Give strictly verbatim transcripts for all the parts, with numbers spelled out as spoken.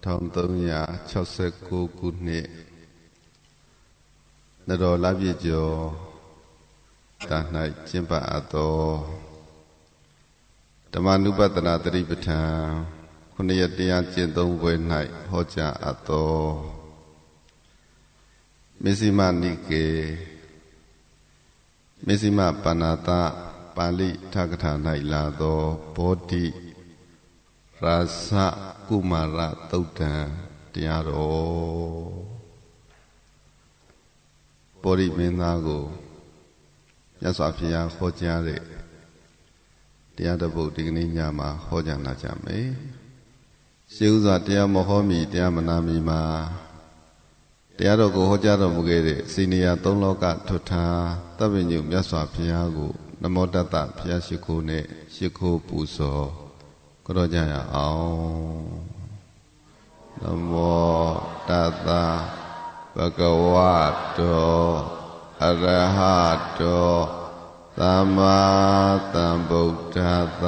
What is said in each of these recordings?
ထောင်သုံးရာ၆၉ခုနှစ်နတော်လပြည့်ကျော်တာ၌ကျင့်ပအပ်သောဓမ္မနုပတနာတတိပဋ္ဌာန်ခုနှစ်ရက်တရားကျင့်သုံးပွဲ၌ဟောကြားအပ်သောမေဇိမနိကေမေဇိမပါဏာတပါဠိထကထာ၌လာသောဘောဓိရာဇကုမာရသုတ်တံတရားတော်ဘောဓိမင်းသားကိုမြတ်စွာဘုရားဟောကြားတဲ့တရားတစ်ပုဒ်ဒီကနေ့ညမှာဟောကြားလာကြမယ်။ရှေးဥစွာတရားမဟောမီတရားမနာမီမှာတရားတော်ကိုဟောကြားတော်မူခဲ့တဲ့စီနီယာသုံးလောကထွတ်ထားသဗ္ဗညုမြတ်စွာဘုရားကိုနမောတတ္တဘုရားရှိခိုးနဲ့ရှိခိုးပူဇော်ကြောကြရအောင်နမောတတ္တဘဂဝတောအရဟတောသမ္မာသမ္ဗုဒ္ဓတ္တ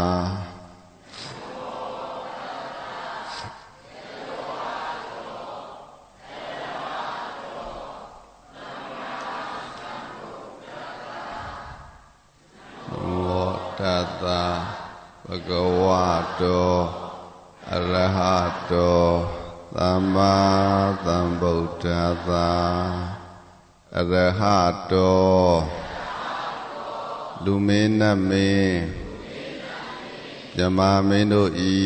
တတ္တဘဂဝတောအရဟတောသမ္မာသမ္ဗုဒ္ဓတ္တအရဟတောလူမင်းနတ်မင်းမြမမင်းတို့ဤ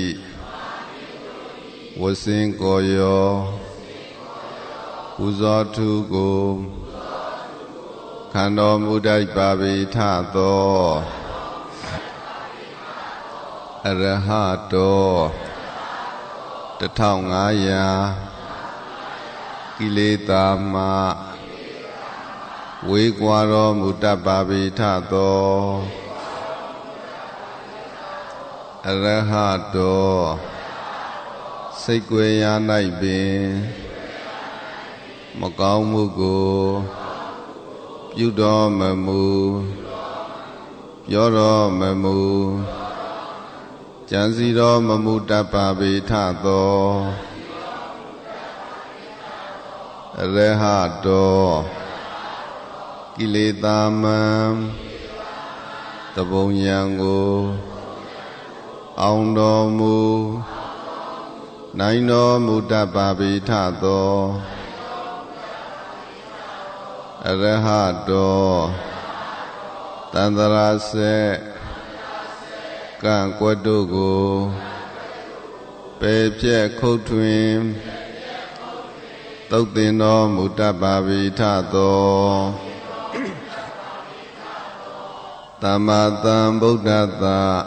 ဝဆင်းကိုရောပူဇော်ထုကိုခံတော်မူတတ်ပါပေထသောအရဟတောတထောင်ငါးရာကိလေသာမှဝေကွာတော်မူတတ်ပါပေထသောအရဟတောစိတ်ကြွယ်ရာ၌ပင်မကောင်းမှုကိုပြုတော်မမူပြောတော်မမူကြံစီတော်မမူတတ်ပါပေထသောအရဟတောကိလေသာမံတပုံယံကိုအောင်တော်မူနိုင်တော်မူတတ်ပါပေထသောအရဟတောတန္တရာစေကံကွတ်တို့ကိုပေပြက်ခုတ်ထွင်သုတ်သင်တော်မူတတ်ပါပေထသောသမ္မာသမ္ဗုဒ္ဓတ္တ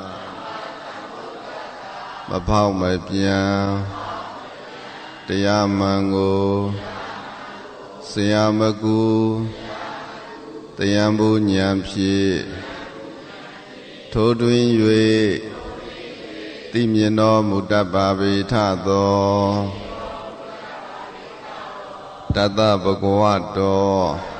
မဖောက်မပြန်တရားမှန်ကိုဆရာမကူတရားဘူးဉာဏ်ဖြင့်ထိုးတွင်၍သိမြင်တော်မူတတ်ပါပေထသောတတ္တဘဂဝတော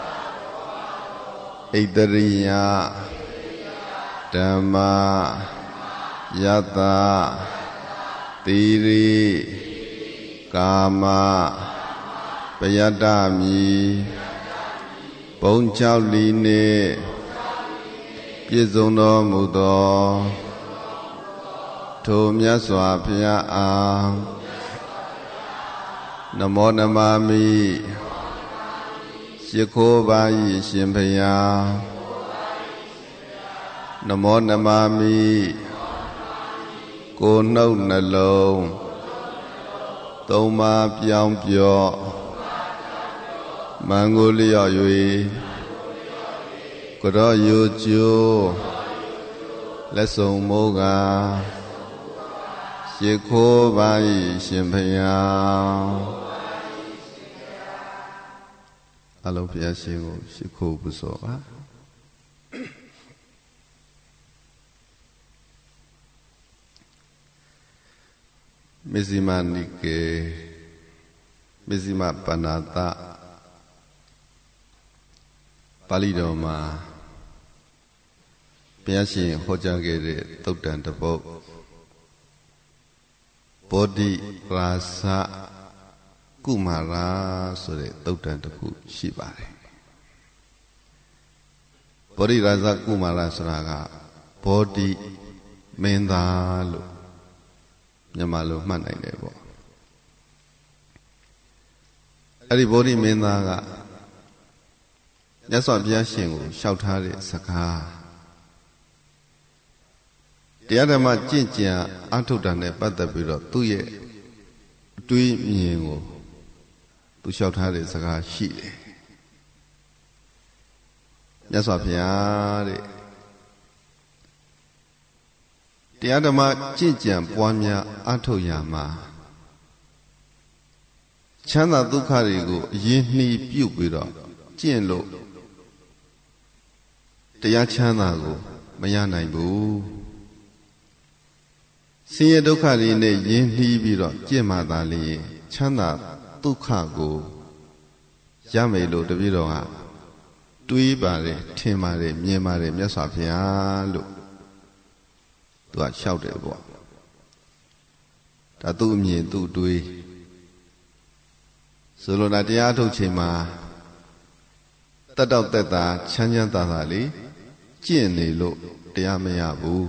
ဣတရိယဓမ္မယတ္တတိရိကာမပယတ္တမိဘုံ၆လီနှင့်ပြည့်စုံတော်မူသောထိုမြတ်စွာဘုရားအားနမောနမမိရှိခိုးပါ၏ရှင်ဘုရားနမောနမမိကိုယ်နှုတ်နှလုံးသုံးပါးပြောင်းပြော့မန်ကိုလျော့၍ကရောယုကျိုးလက်ဆောင်မိုးကရှိခိုးပါ၏ရှင်ဘုရားအလုံးဘုရားရှင်ကိုရှိခိုးပူဇော်ပါမေဇိမနိကေမေဇိမပါဏာတပါဠိတော်မှာဘုရားရှင်ဟောကြားခဲ့တဲ့သုတ်တံတစ်ပုဒ်ဘောဓိရာဇကုမာရာဆိုတဲ့သုတ်တန်တစ်ခုရှိပါတယ်ဘောဓိရာဇကုမာရာဆိုတာကဘောဓိမင်းသားလို့မြန်မာလိုမှတ်နိုင်တယ်ပေါ့အဲ့ဒီဘောဓိမင်းသားကမြတ်စွာဘုရားရှင်ကိုလျှောက်ထားတဲ့စကားတရားဓမ္မကျင့်ကြံအထုတ်တာနဲ့ပတ်သက်ပြီးတော့သူ့ရဲ့အတွေးမြင်ကိုသူလျှောက်ထားတဲ့စကားရှိတယ်မြတ်စွာဘုရားတဲ့တရားဓမ္မကျင့်ကြံပွားများအထုတ်ရမှာချမ်းသာဒုက္ခတွေကိုအရင်နှီးပြုတ်ပြီးတော့ကျင့်လို့တရားချမ်းသာကိုမရနိုင်ဘူးဆင်းရဲဒုက္ခတွေနဲ့ယဉ်နှီးပြီးတော့ကျင့်မှသာလေချမ်းသာဒုက္ခကိုရမယ်လို့တပည့်တော်ကတွေးပါတယ်ထင်ပါတယ်မြင်ပါတယ်မြတ်စွာဘုရားလို့သူကလျှောက်တယ်ပေါ့ဒါသူ့အမြင်သူ့တွေးဆိုလိုတာတရားထုတ်ချိန်မှာတတ်တော့တက်တာချမ်းချမ်းသာသာလေးကျင့်နေလို့တရားမရဘူး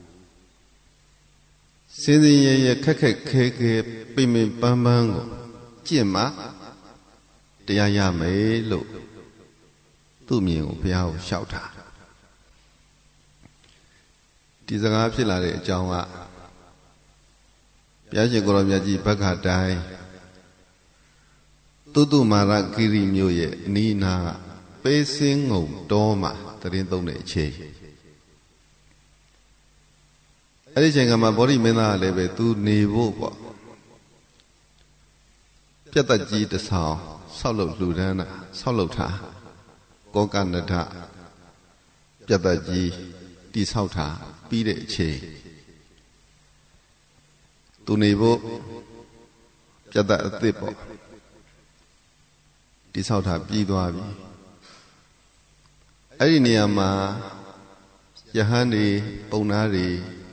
စင်စင်ရရခက်ခက်ခဲခဲပိမင်ပန်းပန်းကိုကျင့်မှတရားရမယ်လို့သူ့မြင်ကိုဘုရားကိုလျှောက်တာဒီစကားဖြစ်လာတဲ့အကြောင်းကဘုရားရှင်ကိုရောမြတ်ကြီးဘက္ခတိုင်းသုတ္တမာရဂိရိမြို့ရဲ့အနီးအနားပေးစင်းငုံတောမှာတရင်သုံးတဲ့အချိန်အဲ့ဒီချိန်ကမှဗောဓိမင်းသားကလည်းပဲသူနေဖို့ပေါ့ပြတ်သက်ကြီးတစ်ဆောင်ဆောက်လုပ်လှူဒန်းတာဆောက်လုပ်ထားကောကနထပြတ်သက်ကြီးတိဆောက်ထားပြီးတဲ့အချိန်သူနေဖို့ပြတ်သက်အသစ်ပေါ့တိဆောက်ထားပြီးသွားပြီအဲ့ဒီနေရာမှာယဟန်တွေပုံနာတွေ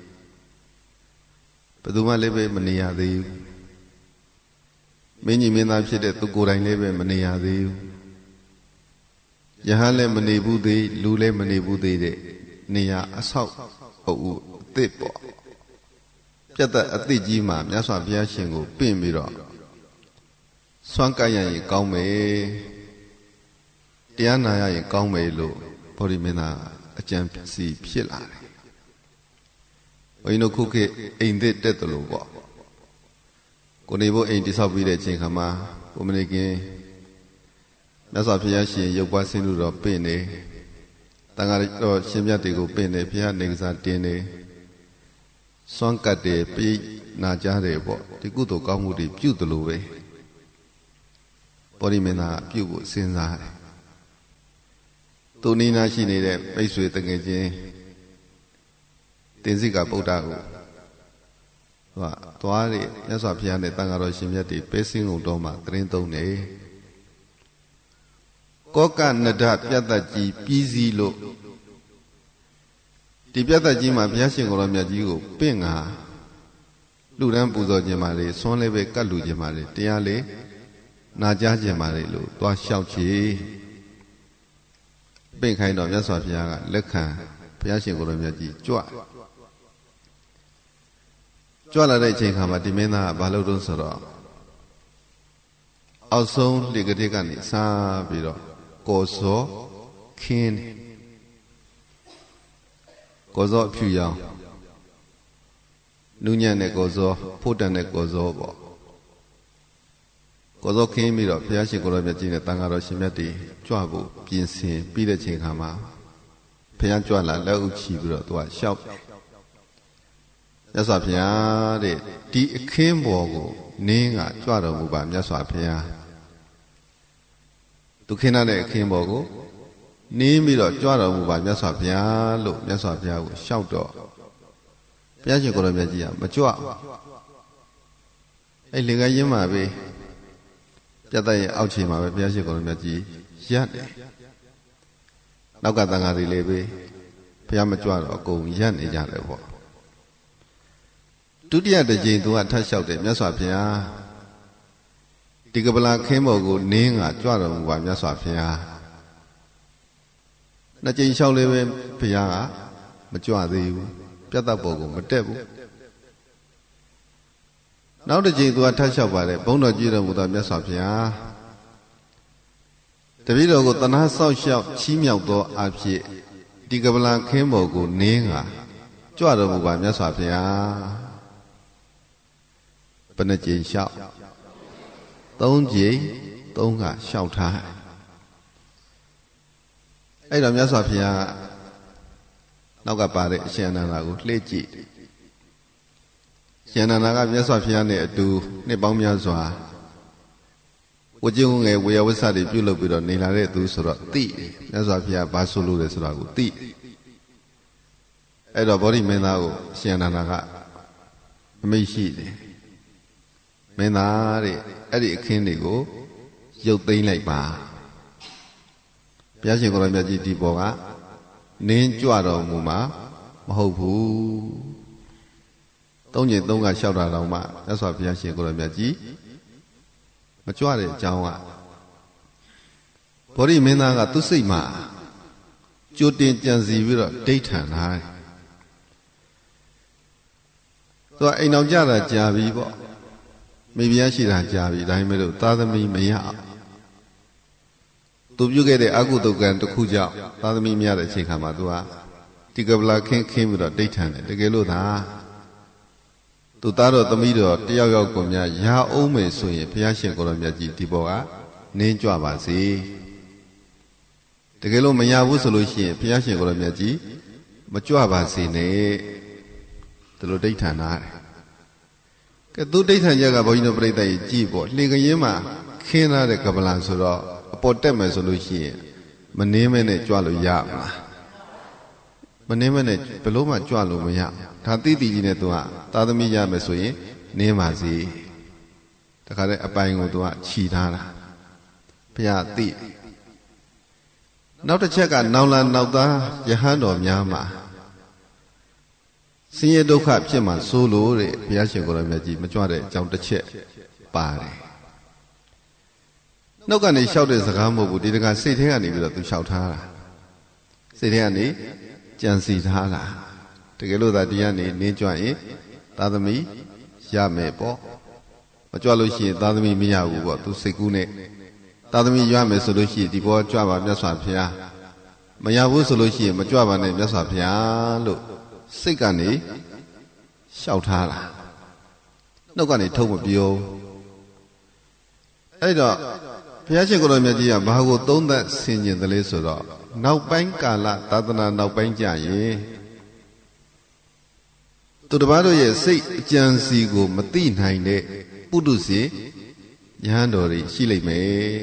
ဘယ်သူမှလည်းပဲမနေရသေးဘူးမင်းကြီးမင်းသားဖြစ်တဲ့သူကိုယ်တိုင်လည်းပဲမနေရသေးဘူးယဟန်လည်းမနေဘူးသေးလူလည်းမနေဘူးသေးတဲ့နေရာအဆောက်အဦအသစ်ပေါ့ပြတ်သက်အသစ်ကြီးမှာမြတ်စွာဘုရားရှင်ကိုပင့်ပြီးတော့စွမ်းကပ်ရရင်ကောင်းမယ်တရားနာရရင်ကောင်းမယ်လို့ဗောဓိမင်းသားအကြံစီဖြစ်လာတယ်ဘုန်းကြီးတို့ခုခေတ်အိမ်သစ်တက်တယ်လို့ပေါ့ကိုနေဖို့အိမ်တိဆောက်ပြီးတဲ့အချိန်ခါမှာကိုမနေခင်မြတ်စွာဘုရားရှင်ရုပ်ပွားဆင်းလို့တော့ပင့်နေတန်ခါတော့ရှင်မြတ်တွေကိုပင့်နေဘုရားနေကစားတင်နေစွမ်းကတ်တယ်ပြီးနာကြတယ်ပေါ့ဒီကုသိုလ်ကောင်းမှုတွေပြုတယ်လို့ပဲဗောဓိမင်းသားပြုဖို့စဉ်းစားတယ်သူနီးနားရှိနေတဲ့မိတ်ဆွေတငယ်ချင်းတင်စိကဗုဒ္ဓကိုဟောသွားရမြတ်စွာဘုရားနဲ့တန်ခါတော်ရှင်မြတ်တွေပဲစင်းကုန်တော်မှာတရင်သုံးနေကောကနဒပြတ်သက်ကြီးပြီးစီးလို့ဒီပြတ်သက်ကြီးမှာဘုရားရှင်ကိုယ်တော်မြတ်ကြီးကိုပင့်ငါလူတန်းပူဇော်ခြင်းပါလေဆွမ်းလည်းပဲကတ်လူခြင်းပါလေတရားလေနာကြားခြင်းပါလေလို့သွားလျှောက်ချေပင့်ခိုင်းတော်မြတ်စွာဘုရားကလက်ခံဘုရားရှင်ကိုယ်တော်မြတ်ကြီးကြွကြွလာတဲ့အချိန်ခါမှာဒီမင်းသားကဘာလို့တုံးဆိုတော့အောက်ဆုံးလေကတိကနေစားပြီးတော့ကော်စောခင်းကော်စောအဖြူရောင်နူးညံ့တဲ့ကော်စောဖို့တန်တဲ့ကော်စောပေါ့ကော်စောခင်းပြီးတော့ဘုရားရှင်ကိုယ်တော်မြတ်ကြီးနဲ့တန်ခါတော်ရှင်မြတ်တွေကြွဖို့ပြင်ဆင်ပြီးတဲ့ချိန်ခါမှာဘုရားကြွလာလက်ဥချီပြီးတော့သူကရှောက်မြတ်စွာဘုရားတဲ့ဒီအခင်းပေါ်ကိုနင်းကကြွတော်မူပါမြတ်စွာဘုရားသူခင်းတဲ့အခင်းပေါ်ကိုနင်းပြီးတော့ကြွတော်မူပါမြတ်စွာဘုရားလို့မြတ်စွာဘုရားကိုရှောက်တော့ဘုရားရှင်ကိုယ်တော်မြတ်ကြီးကမကြွအဲ့လေကရင်းမှာပဲပြတ်တဲ့ရဲ့အောက်ခြေမှာပဲဘုရားရှင်ကိုယ်တော်မြတ်ကြီးရပ်တယ်နောက်ကတန်ဃာတွေလည်းပဲဘုရားမကြွတော့အကုန်ရပ်နေကြတယ်ပေါ့ဒဒုတိယတစ်ကြိမ်သူကထပ်လျှောက်တယ်မြတ်စွာဘုရားဒီကပလာခင်းပေါ်ကိုနင်းကကြွတော်မူပါမြတ်စွာဘုရားနှစ်ကြိမ်လျှောက်လေးပဲဘုရားကမကြွသေးဘူးပြတ်သက်ပေါ်ကိုမတက်ဘူးနောက်တစ်ကြိမ်သူကထပ်လျှောက်ပါတယ်ဘုန်းတော်ကြည်တော်မူသောမြတ်စွာဘုရားတပည့်တော်ကိုတနာဆောက်ရှောက်ချီးမြှောက်သောအဖြစ်ဒီကပလာခင်းပေါ်ကိုနင်းကကြွတော်မူပါမြတ်စွာဘုရားဘယ်နှကြိမ်လျှောက်သုံးကြိမ်သုံးကလျှောက်ထားအဲ့တော့မြတ်စွာဘုရားနောက်ကပါတဲ့အရှင်အနန္ဒာကိုလှည့်ကြည့်ရှင်အနန္ဒာကမြတ်စွာဘုရားနဲ့အတူနှစ်ပေါင်းများစွာဝကျုံငယ်ဝေယဝဆတွေပြုလုပ်ပြီးတော့နေလာတဲ့သူဆိုတော့သိမြတ်စွာဘုရားဘာဆိုလို့လဲဆိုတာကိုသိအဲ့တော့ဗောဓိမင်းသားကိုရှင်အနန္ဒာကအမိတ်ရှိတယ်မင်းသားတဲ့အဲ့ဒီအခင်းတွေကိုရုပ်သိမ်းလိုက်ပါဘုရားရှင်ကိုယ်တော်မြတ်ကြီးဒီပေါ်ကနင်းကြွတော်မူမှာမဟုတ်ဘူးသုံးကြိမ်သုံးကလျှောက်တာတော့မှမြတ်စွာဘုရားရှင်ကိုယ်တော်မြတ်ကြီးမကြွတဲ့အကြောင်းကဗောဓိမင်းသားကသူ့စိတ်မှာကြိုတင်ကြံစီပြီးတော့ဒိဋ္ဌံထားတယ်သူကအိမ်တော်ကြတာကြာပြီပေါ့မိဖုရားရှိတာကြာပြီဒါပေမဲ့လို့သားသမီးမရအောင်သူပြုခဲ့တဲ့အကုသိုလ်ကံတစ်ခုကြောင့်သားသမီးမရတဲ့အချိန်ခါမှာသူကဒီကပလာခင်းခင်းပြီးတော့ဒိဋ္ဌံတယ်တကယ်လို့သာသူသားတော်သမီးတော်တယောက်ယောက်ကိုများရအောင်မယ်ဆိုရင်ဘုရားရှင်ကိုယ်တော်မြတ်ကြီးဒီဘောကနင်းကြွပါစေတကယ်လို့မရဘူးဆိုလို့ရှိရင်ဘုရားရှင်ကိုယ်တော်မြတ်ကြီးမကြွပါစေနဲ့ဒီလိုဒိဋ္ဌံနာတယ်ကဲသူဒိဋ္ဌံကြကဘုန်းကြီးတို့ပြိဿကြီးကြည်ပေါ့လှေကရင်မှာခင်းထားတဲ့ကပလာဆိုတော့အပေါ်တက်မယ်ဆိုလို့ရှိရင်မနှင်းမဲနဲ့ကြွလို့ရမလားမနှင်းမဲနဲ့ဘလို့မှကြွလို့မရဒါတိတိကြီးနဲ့သူကသာသမီရမယ်ဆိုရင်နင်းပါစေတခါတည်းအပိုင်ကိုသူကခြီထားတာဘုရားသိနောက်တစ်ချက်ကနောင်လာနောက်သားယဟန်တော်များမှာဆင်းရဲဒုက္ခဖြစ်မှဆိုးလို့တဲ့ဘုရားရှင်ကိုယ်တော်မြတ်ကြီးမကြွတဲ့အကြောင်းတစ်ချက်ပါတယ်နှုတ်ကနေလျှောက်တဲ့စကားမဟုတ်ဘူးဒီတခါစိတ်ထဲကနေပြီးတော့သူလျှောက်ထားတာစိတ်ထဲကနေကြံစီထားတာတကယ်လို့သာဒီကနေနင်းကြွရင်သာသမီရမယ်ပေါ့မကြွလို့ရှိရင်သာသမီမရဘူးပေါ့သူစိတ်ကူးနဲ့သာသမီရမယ်ဆိုလို့ရှိရင်ဒီဘောကြွပါမြတ်စွာဘုရားမရဘူးဆိုလို့ရှိရင်မကြွပါနဲ့မြတ်စွာဘုရားလို့စိတ်ကနေလျှောက်ထားတာနှုတ်ကနေထုတ်မပြောအဲ့တော့ဘုရားရှင်ကိုယ်တော်မြတ်ကြီးကဘာကိုသုံးသပ်ဆင်ခြင်တယ်လဲဆိုတော့နောက်ပိုင်းကာလသာသနာနောက်ပိုင်းကြရင်သူတစ်ပါးတို့ရဲ့စိတ်အကြံစီကိုမသိနိုင်တဲ့ပုထုဇဉ်ယဟန်တော်တွေရှိလိမ့်မယ်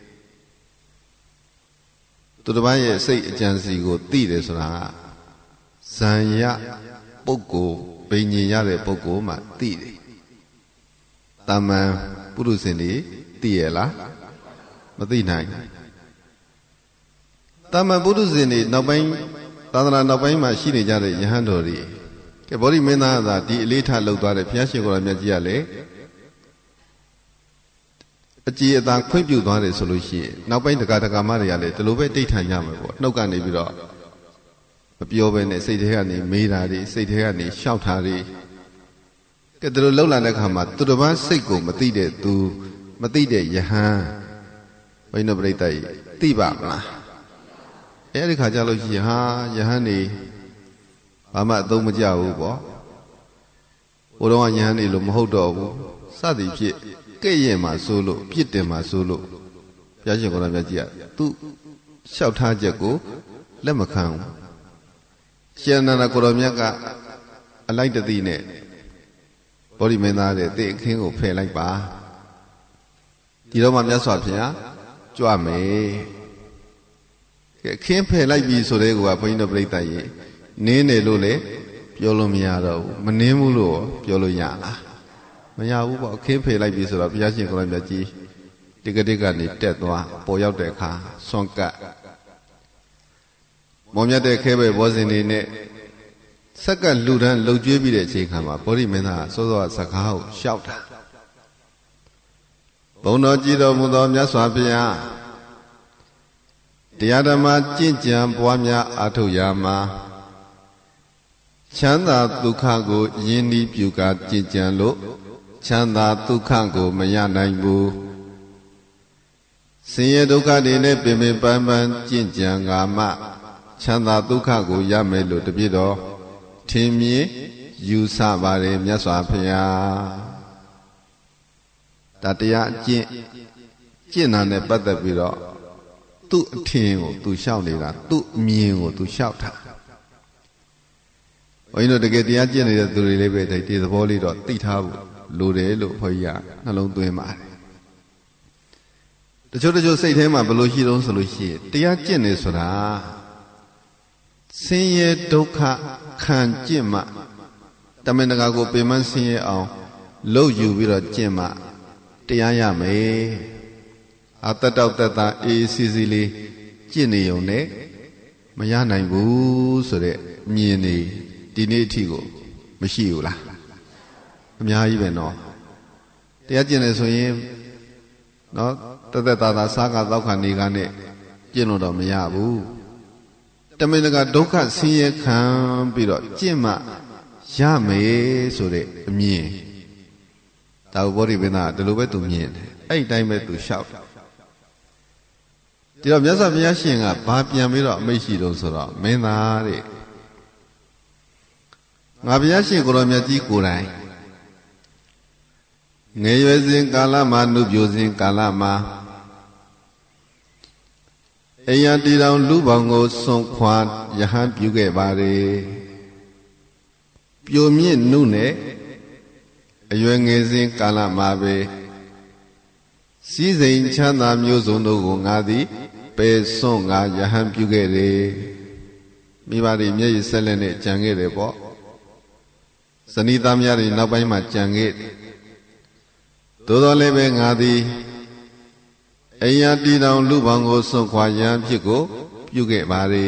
သူတစ်ပါးရဲ့စိတ်အကြံစီကိုသိတယ်ဆိုတာကဇံရပုဂ္ဂိုလ်ဘိညာဉ်ရတဲ့ပုဂ္ဂိုလ်မှသိတယ်တာမန်ပုရုဇဉ်တွေသိရလားမသိနိုင်တာမန်ပုရုဇဉ်တွေနောက်ပိုင်းသာသနာနောက်ပိုင်းမှာရှိနေကြတဲ့ယဟန်တော်တွေကဲဗောဓိမင်းသားကဒီအလေးထားလောက်သွားတဲ့ဘုရားရှင်ကိုယ်တော်မြတ်ကြီးကလည်းအကြည်အသာခွင့်ပြုသွားတယ်ဆိုလို့ရှိရင်နောက်ပိုင်းတက္ကະမတွေကလည်းဒီလိုပဲဒိဋ္ဌံရမှာပေါ့နှုတ်ကနေပြီးတော့မပြောဘဲနဲ့စိတ်ထဲကနေမေးတာတွေစိတ်ထဲကနေရှောက်တာတွေကဲဒီလိုလှုပ်လာတဲ့ခါမှာသူတစ်ပါးစိတ်ကိုမသိတဲ့သူမသိတဲ့ယဟန်ဘိနုပရိသတ်ကြီးသိပါမလားအဲ့ဒီခါကျလို့ရှိရင်ဟာယဟန်နေဘာမှအသုံးမကျဘူးပေါ့ဘုရားကယဟန်နေလို့မဟုတ်တော့ဘူးစသည်ဖြင့်ကဲ့ရဲ့မှာဆိုလို့ပြစ်တင်မှာဆိုလို့ဘုရားရှင်ကိုယ်တော်မြတ်ကြီးကသူလျှောက်ထားချက်ကိုလက်မခံဘူးရှင်နန္ဒကိုယ်တော်မြတ်ကအလိုက်တသိနဲ့ဗောဓိမင်းသားတဲ့တိအခင်းကိုဖယ်လိုက်ပါဒီတော့မှမြတ်စွာဘုရားကြွမယ်ကဲအခင်းဖယ်လိုက်ပြီဆိုတဲ့ကောဘုန်းကြီးတို့ပြိဿကြီးနင်းတယ်လို့လေပြောလို့မရတော့ဘူးမနင်းဘူးလို့ပြောလို့ရလားမရဘူးပေါ့အခင်းဖယ်လိုက်ပြီဆိုတော့ဘုရားရှင်ကိုယ်တော်မြတ်ကြီးတိကတိကနေတက်သွားပေါ်ရောက်တဲ့အခါဆွန့်ကပ်မောင်မြတ်တဲ့ခဲပဲဘောဇင်တွေနဲ့စက္ကလူတန်းလှုပ်ကြွေးပြီးတဲ့အချိန်ခါမှာဗောဓိမင်းသားစောစောစကားကိုရှောက်တာဘုံတော်ကြည်တော်မူသောမြတ်စွာဘုရားတရားဓမ္မကျင့်ကြံပွားများအားထုတ်ရာမှာချမ်းသာဒုက္ခကိုယဉ်ဤပြုကာကျင့်ကြံလို့ချမ်းသာဒုက္ခကိုမရနိုင်ဘူးဆင်းရဲဒုက္ခတွေနဲ့ပင်ပင်ပန်းပန်းကျင့်ကြံကမှချမ်းသာဒုက္ခကိုရမယ်လို့တပြည့်တော်ထင်မြင်ယူဆပါတယ်မြတ်စွာဘုရားဒါတရားကျင့်ကျင့်တာနဲ့ပတ်သက်ပြီးတော့သူ့အထင်ကိုသူလျှောက်နေတာသူ့အမြင်ကိုသူလျှောက်တာဘုန်းကြီးတို့တကယ်တရားကျင့်နေတဲ့သူတွေလေးပဲဒီသဘောလေးတော့သိထားဖို့လိုတယ်လို့ဘုန်းကြီးကနှလုံးသွင်းပါတယ်တချို့တချို့စိတ်ထဲမှာဘယ်လိုရှိတုံးဆိုလို့ရှိရင်တရားကျင့်နေဆိုတာဆင်းရဲဒုက္ခခံကျင့်မှတမင်တကာကိုပင်မဆင်းရဲအောင်လှုပ်ယူပြီးတော့ကျင့်မှတရားရမယ်အတတောက်တတအေးစီစီလေးကျင့်နေုံနဲ့မရနိုင်ဘူးဆိုတဲ့မြင်နေဒီနေ့အထိကိုမရှိဘူးလားအများကြီးပဲနော်တရားကျင့်နေဆိုရင်နော်တသက်သာသာစားကတောက်ခါနေကနဲ့ကျင့်လို့တော့မရဘူးတမင်တကာဒုက္ခဆင်းရဲခံပြီးတော့ကျင့်မှရမယ်ဆိုတဲ့အမြင်ဒါဘောဓိပင်သားဒီလိုပဲသူမြင်တယ်အဲ့ဒီတိုင်းပဲသူလျှောက်ဒီတော့မြတ်စွာဘုရားရှင်ကဘာပြန်ပြီးတော့အမိန့်ရှိတော့ဆိုတော့မင်းသားတဲ့ငါဘုရားရှင်ကိုရောမြတ်ကြီးကိုယ်တိုင်ငယ်ရွယ်စဉ်ကာလမှာနုပြိုစဉ်ကာလမှာအယံတီတောင်လူပေါင်းကိုစွန့်ခွာယဟန်ပြုခဲ့ပါတယ်ပြိုမြင့်နုနဲ့အရွယ်ငယ်စဉ်ကာလမှာပဲစည်းစိမ်ချမ်းသာမျိုးစုံတို့ကိုငါသည်ပယ်စွန့်ငါယဟန်ပြုခဲ့တယ်မိဘတွေမျက်ရည်ဆက်လက်နဲ့ကြံခဲ့တယ်ပေါ့ဇနီးသားများတွေနောက်ပိုင်းမှာကြံခဲ့သို့တော်လည်းပဲငါသည်အယံတီတောင်လူပေါင်းကိုစွန့်ခွာယဟန်ဖြစ်ကိုပြုခဲ့ပါလေ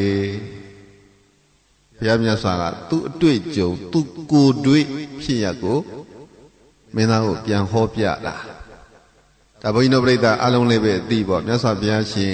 ဘုရားမြတ်စွာကသူ့အတွေ့အကြုံသူ့ကိုယ်တွေ့ဖြစ်ရကိုမင်းသားကိုပြန်ဟောပြတာဒါဘုန်းကြီးတို့ပြိဿအလုံးလေးပဲအသိပေါ့မြတ်စွာဘုရားရှင်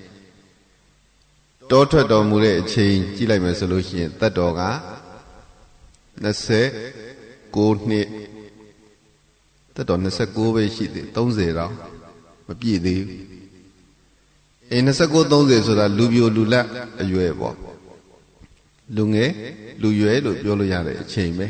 တောထွက်တော်မူတဲ့အချိန်ကြည့်လိုက်မယ်ဆိုလို့ရှိရင်သက်တော်ကနှစ်ဆယ်ကိုးနှစ်သက်တော်နှစ်ဆယ်ကိုးပဲရှိသေးသုံးဆယ်တော့မပြည့်သေးဘူးအဲနှစ်ဆယ်ကိုး သုံးဆယ်ဆိုတာလူပြိုလူလက်အရွယ်ပေါ့လူငယ်လူရွယ်လို့ပြောလို့ရတဲ့အချိန်ပဲ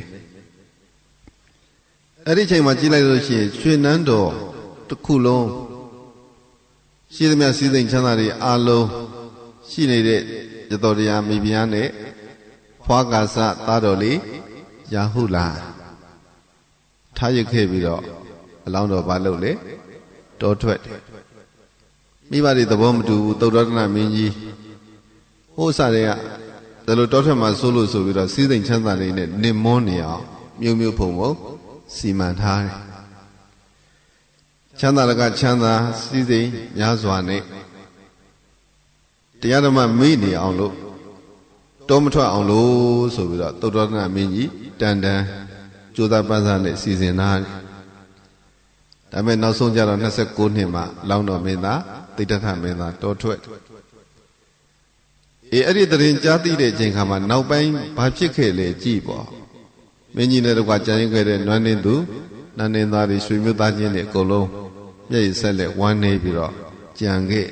အဲ့ဒီအချိန်မှာကြည့်လိုက်လို့ရှိရင်ရွှေနန်းတော်တစ်ခုလုံးရှိသမျှစည်းစိမ်ချမ်းသာတွေအားလုံးရှိနေတဲ့ရတော်တရားမိဖုရားနဲ့ဖွာကာစသားတော်လေးရာဟုလာထားရခဲ့ပြီးတော့အလောင်းတော်ဘာလုပ်လဲတောထွက်တယ်မိဘတွေသဘောမတူဘူးသုတ္တရဏမင်းကြီးဟိုးစားတွေကဒါလိုတောထွက်မှာစိုးလို့ဆိုပြီးတော့စည်းစိမ်ချမ်းသာတွေနဲ့နင်မွန်းနေအောင်မြို့မြို့ဖုံဖုံစီမံထားတယ်ချမ်းသာတကချမ်းသာစည်းစိမ်များစွာနဲ့တရားဓမ္မမေ့နေအောင်လို့တောမထွက်အောင်လို့ဆိုပြီးတော့သုတ္တရဏမင်းကြီးတန်တန်ကြိုးစားပန်းစားနဲ့စီစဉ်ထားတယ်ဒါပေမဲ့နောက်ဆုံးကြတော့နှစ်ဆယ်ကိုးနှစ်မှာလောင်းတော်မင်းသားတိဋ္ဌထမင်းသားတောထွက်အေးအဲ့ဒီတရင်ကြားသိတဲ့အချိန်ခါမှာနောက်ပိုင်းဘာဖြစ်ခဲ့လဲကြည့်ပေါ့မင်းကြီးနဲ့တော့ကြာရင်ခဲ့တဲ့နွမ်းနေသူနန်းနေသားတွေရွှေမျိုးသားချင်းတွေအကုန်လုံးမျက်ရည်ဆက်လက်ဝမ်းနေပြီးတော့ကြံခဲ့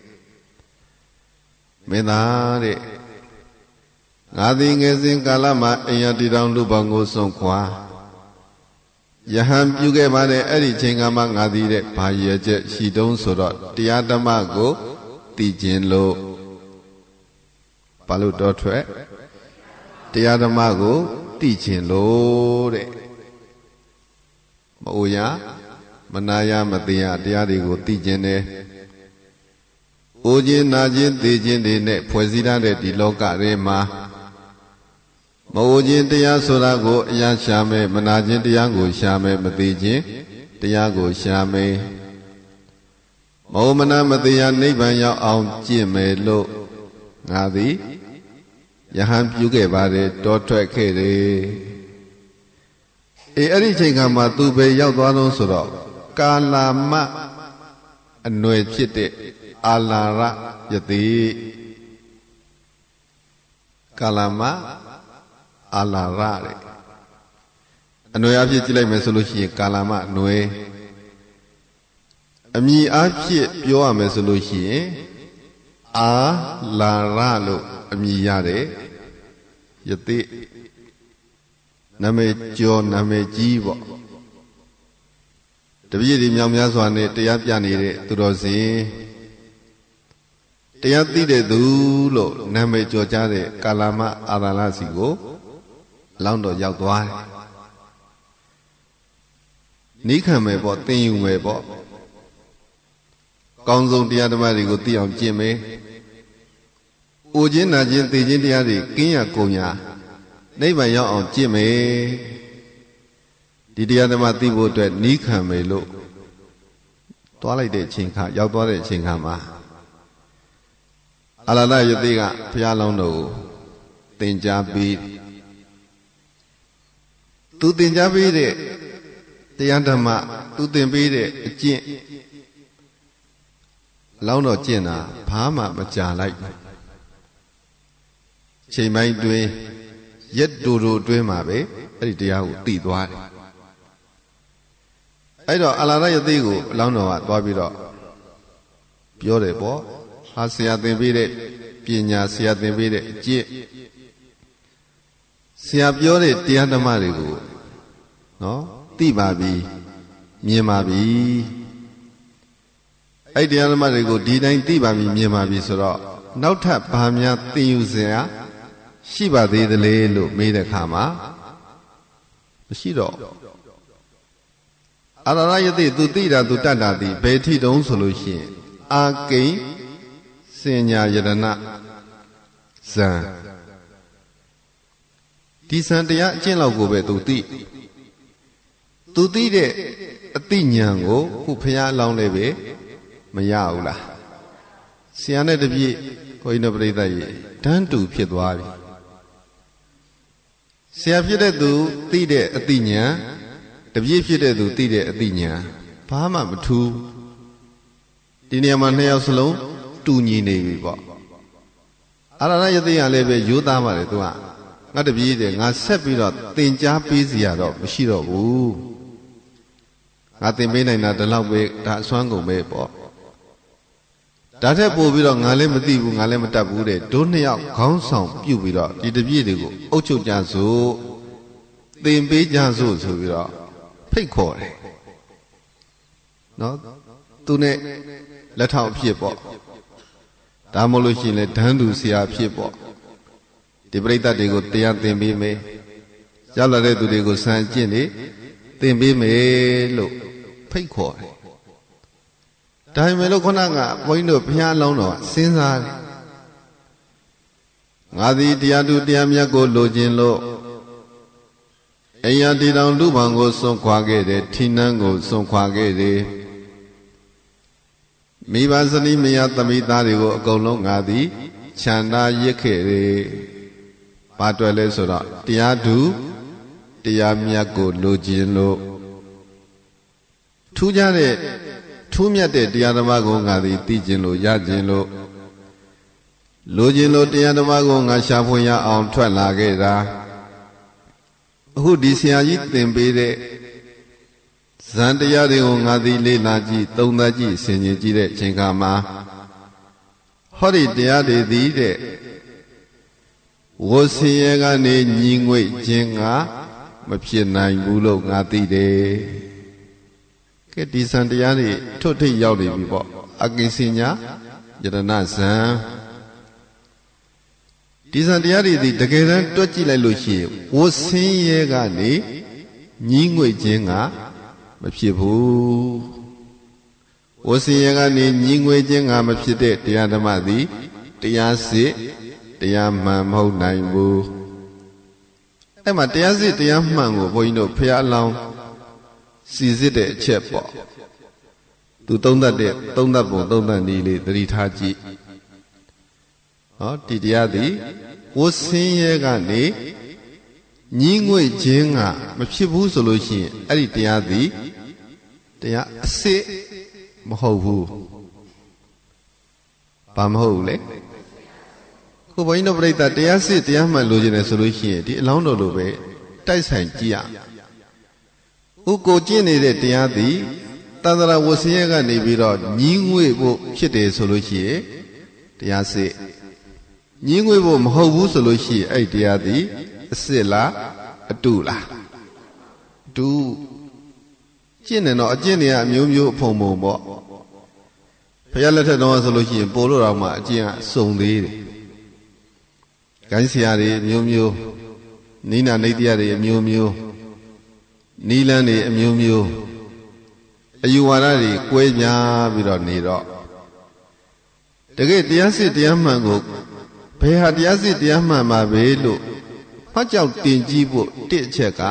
မင်းသားတဲ့ငါသည်ငယ်စဉ်ကာလမှာအယံတီတောင်လူပေါင်းကိုစွန့်ခွာယဟန်ပြုခဲ့ပါတဲ့အဲ့ဒီချိန်ကမှငါသည်တဲ့ဘာရည်ချက်ရှိတုံးဆိုတော့တရားဓမ္မကိုသိခြင်းလို့ဘာလို့တော့ထွက်တရားဓမ္မကိုသိခြင်းလို့တဲ့မအိုရမနာရမသိရတရားတွေကိုသိခြင်းနဲ့အိုခြင်းနာခြင်းသိခြင်းတွေနဲ့ဖွဲ့စည်းထားတဲ့ဒီလောကထဲမှာမအိုခြင်းတရားဆိုတာကိုအရာရှာမယ်မနာခြင်းတရားကိုရှာမယ်မသိခြင်းတရားကိုရှာမယ်မအိုမနာမသိရနိဗ္ဗာန်ရောက်အောင်ကျင့်မယ်လို့ငါသည် Yahan Puke Bade, daughter Kede. Eri Chingama Tube Yauano Suro, Kalama Anue Chite, Alara Yati Kalama Alarare. Anue Abjile Mesolushi, Kalama Nue. Ami Abjit Pure Mesolushi, A Laralo, Ami Yare Yati. Name Jo Name Jivo. The Vidi Yamyaswane, the Yapiani, Turosi, the Yati de Dulo, Name Jojade, Kalama Adalasigo, Lando Yadwai. Nika me bought, then you may bought. Gonzo the Adamarigo, the of Jimmy Ujina Jin, the Jindiadi, Kenya Konya. Neighbor on Jimmy did the other Matibo to Nika Melo Twilight de Chinka, Yabore Chinkama Alala Yadiga, Pialono, Tinjabi Tu Tinjabi, the Andama, Tu Timbide, Jin Launo Jena, Pama Maja like She might do. Yet do do do my baby, I did out the door. I don't allow you to go, Lano at Bobby Dog. Beautiful, Hasia de Vide, Pina Sia de Vide, G. Sia Biore, the Andamarigo. No, Tibabi, Miamabi. I the Andamarigo, did I Tibabi, Miamabi, so now tap Pamia, Tiusea. Shiba de the Lelo made a kama. Shido Alarayati to Tida to Tadadi, Betty don't solution. A gay Senya Yadana San Tisantia Chelago to Ti To Tide a Tinyango, who pay a long levy, Mayaula Siana de Vie, Coinobreda, turn to Piedwari. Siapide do Tide Athenia, the Vipide do Tide Athenia, Pama two Diniamanea Salo, two Nini Bo. Alaya de Aleve, Yudama, not a Vide, not Sepidot, Tinja Pizia, Shiro, woo. Nothing made not the love way that Swango Mabo. That a Bobidon Alemati, Alematabude, don't out counsel, you without, did the video, Ocho Jansu, the Imbe Jansu, so without, pay core. No, Tune, let out people. Damolution, let Tandu see our people. The break that they go, they are the me. Jalade do they go, San Jenny, they me look, pay core. Time Meloconanga, point of Piano, Sinza Nadi Diadu Diamiago Lojin Lo Eya Didan Lubango Son Quagede, Tinango Son Quagede Mibazani Miatami Darigo Golongadi, Chanda Yeke Patuele Sora, Diadu Diamiago Lojin Lo Tujane. Two Miate Diadamago Ngadi, Tijinlo, Yajinlo Lojinlo Diadamago Nashapoya on Twalageda. Who disiaji Timbede Zandayari Ngadi Lenaji, Tonaji, Senyaji, Chinkama Hori Diade Dide Wosiega Ne Ningwe Jinga Mapina Bulo Ngadi de. Get this and the Yari, totally yawdy people. Agisinya, Yadana San. This and the Yari, the Garan Tochila Lushi, was saying Yegani, Ningwe Jenga, Mapibu. Was saying Yegani, Ningwe Jenga, Mapide, the Adamadi, the Yasi, the Yamam Ho Naibu. Emma, the Yasi, the Yammango, Boino, pay along. Seize it a chepo. To Tonda de Tonda Bo, Tonda Nili, the Ritaji. Oh, Tidiadi, ဝဆင်းရဲကနေညီငွေခြင်းကမဖြစ်ဘူးဆိုလို့ရှိရင်အဲ့ဒီတရားသည်တရားအစစ်မဟုတ်ဘူးဘာမဟုတ်ဘူးလေခုဘုန်းကြီးတို့ပြိဿတရားစစ်တရားမှန်လို့ခြင်းတယ်ဆိုလို့ရှိရင်ဒီအလောင်းတော်လိုပဲတိုက်ဆိုင်ကြည့်ရဥကိုကျင့်နေတဲ့တရားသည်တန္တရာဝဆင်းရဲကနေပြီးတော့ညီငွေဖို့ဖြစ်တယ်ဆိုလို့ရှိရင်တရားစစ်ညီငွေဖို့မဟုတ်ဘူးဆိုလို့ရှိရင်အဲ့တရားသည်အစစ်လားအတုလားတူကျင့်တယ်တော့အကျင့်တွေကအမျိုးမျိုးအဖုံဖုံပေါ့ဘုရားလက်ထက်တော့ဆိုလို့ရှိရင်ပို့လို့တော့မှအကျင့်ကစုံသေးတယ်ဂိုင်းဆရာတွေအမျိုးမျိုးနိနာနေတရားတွေအမျိုးမျိုးနီလန်းတွေအမျိုးမျိုးအယူဝါဒတွေကွဲပြားပြီးတော့နေတော့တကယ်တရားစစ်တရားမှန်ကိုဘယ်ဟာတရားစစ်တရားမှန်ပါပဲလို့ဖတ်ကြောက်တင်ကြည့်ဖို့တစ်အချက်က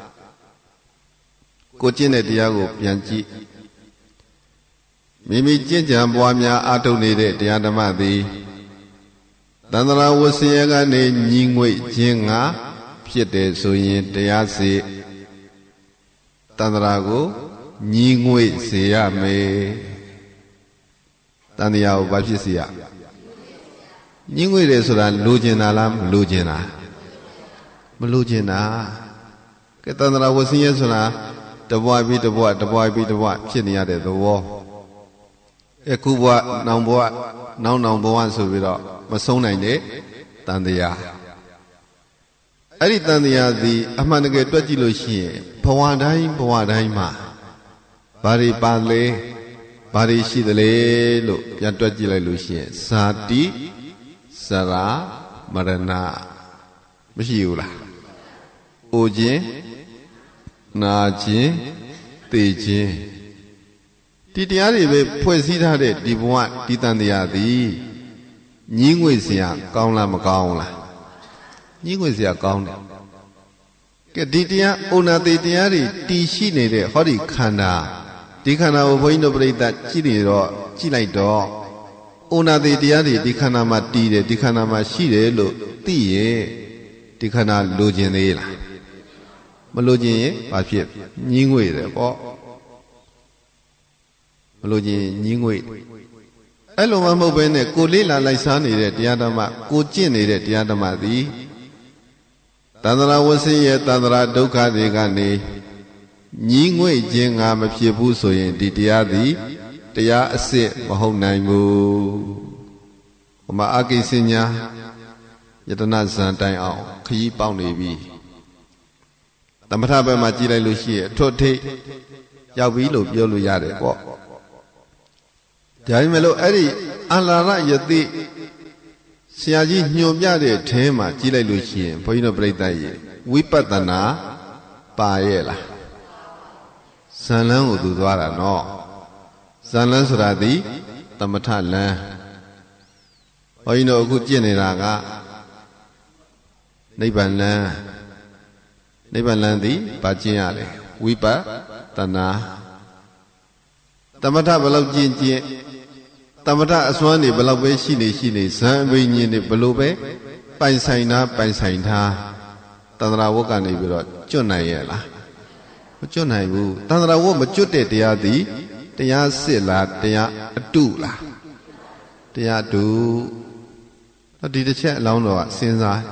ကိုကျင့်တဲ့တရားကိုပြန်ကြည့်မိမိကျင့်ကြံပွားများအားထုတ်နေတဲ့တရားဓမ္မသည်တန္တရာဝဆင်းရဲကနေညီငွေခြင်းကဖြစ်တယ်ဆိုရင်တရားစစ်တန္တရာကိုညီငွေစေရမယ်တန်တရားကိုဘာဖြစ်စေရညီငွေတယ်ဆိုတာလိုချင်တာလားမလိုချင်တာမလိုချင်တာကဲတန္တရာဝဆင်းရဲဆိုတာတပွားပြီးတပွားတပွားပြီးတပွားဖြစ်နေရတဲ့သဘောအခုဘဝနောင်ဘဝနောင်နောင်ဘဝဆိုပြီးတော့မဆုံးနိုင်တဲ့တန်တရားအဲ့ဒီတန်တရားသည်အမှန်တကယ်တွက်ကြည့်လို့ရှိရင်ဘဝတိုင်းဘဝတိုင်းမှာဘာတွေပါလဲဘာတွေရှိသလဲလို့ပြန်တွက်ကြည့်လိုက်လို့ရှိရင်ဇာတိစရာမရဏမရှိဘူးလား။အိုခြင်းနာခြင်းသိခြင်းဒီတရားတွေပဲဖွဲ့စည်းထားတဲ့ဒီဘဝဒီတန်တရားသည်ညီးငွေစရာကောင်းလားမကောင်းလားညီးငွေစရာကောင်းတယ်ကဲဒီတရားဩနာတိတရားတွေတည်ရှိနေတဲ့ဟောဒီခန္ဓာဒီခန္ဓာကိုဘုန်းကြီးတို့ပြိဿကြည့်နေတော့ကြည့်လိုက်တော့ဩနာတိတရားတွေဒီခန္ဓာမှာတည်တယ်ဒီခန္ဓာမှာရှိတယ်လို့သိရင်ဒီခန္ဓာလိုချင်သေးလားမလိုချင်ရင်ဘာဖြစ်ညီးငွေတယ်ပေါ့မလို့ချင်းညင်းငွေအဲ့လိုမှမဟုတ်ဘဲနဲ့ကိုလေးလာလိုက်စားနေတဲ့တရားဓမ္မကိုကျင့်နေတဲ့တရားဓမ္မသည်တန္တရာဝဆင်းရဲ့တန္တရာဒုက္ခတွေကနေညင်းငွေခြင်းငါမဖြစ်ဘူးဆိုရင်ဒီတရားသည်တရားအစစ်မဟုတ်နိုင်ဘူးဟိုမှာအာကိစညာယတနာဇံတိုင်အောင်ခရီးပေါက်နေပြီသမထဘက်မှာကြည်လိုက်လို့ရှိရင်အထွတ်ထိပ်ရောက်ပြီလို့ပြောလို့ရတယ်ပေါ့ဒါပေမဲ့လို့အဲ့ဒီအလာရယတိဆရာကြီးညွှန်ပြတဲ့ထဲမှာကြည့်လိုက်လို့ရှိရင်ဘုန်းကြီးတို့ပြိဿရဲ့ဝိပဿနာပါရဲ့လားဇန်လန်းကိုသူသွားတာနော်ဇန်လန်းဆိုတာဒီသမထလန်းဘုန်းကြီးတို့အခုကြည့်နေတာကနိဗ္ဗာန်လန်းနိဗ္ဗာန်လန်းသည်ဘာကျင့်ရလဲဝိပဿနာသမထဘယ်လောက်ကျင့်ကျင့်သမထအစွမ်းတွေဘယ်လောက်ပဲရှိနေရှိနေဇံအဘိညာဉ်တွေဘယ်လိုပဲပိုင်ဆိုင်တာပိုင်ဆိုင်တာတန္တရာဝတ်ကနေပြီးတော့ကျွတ်နိုင်ရဲ့လားမကျွတ်နိုင်ဘူးတန္တရာဝတ်မကျွတ်တဲ့တရားသည်တရားစစ်လားတရားအတုလားတရားတုဒီတစ်ချက်အလောင်းတော်ကစဉ်းစား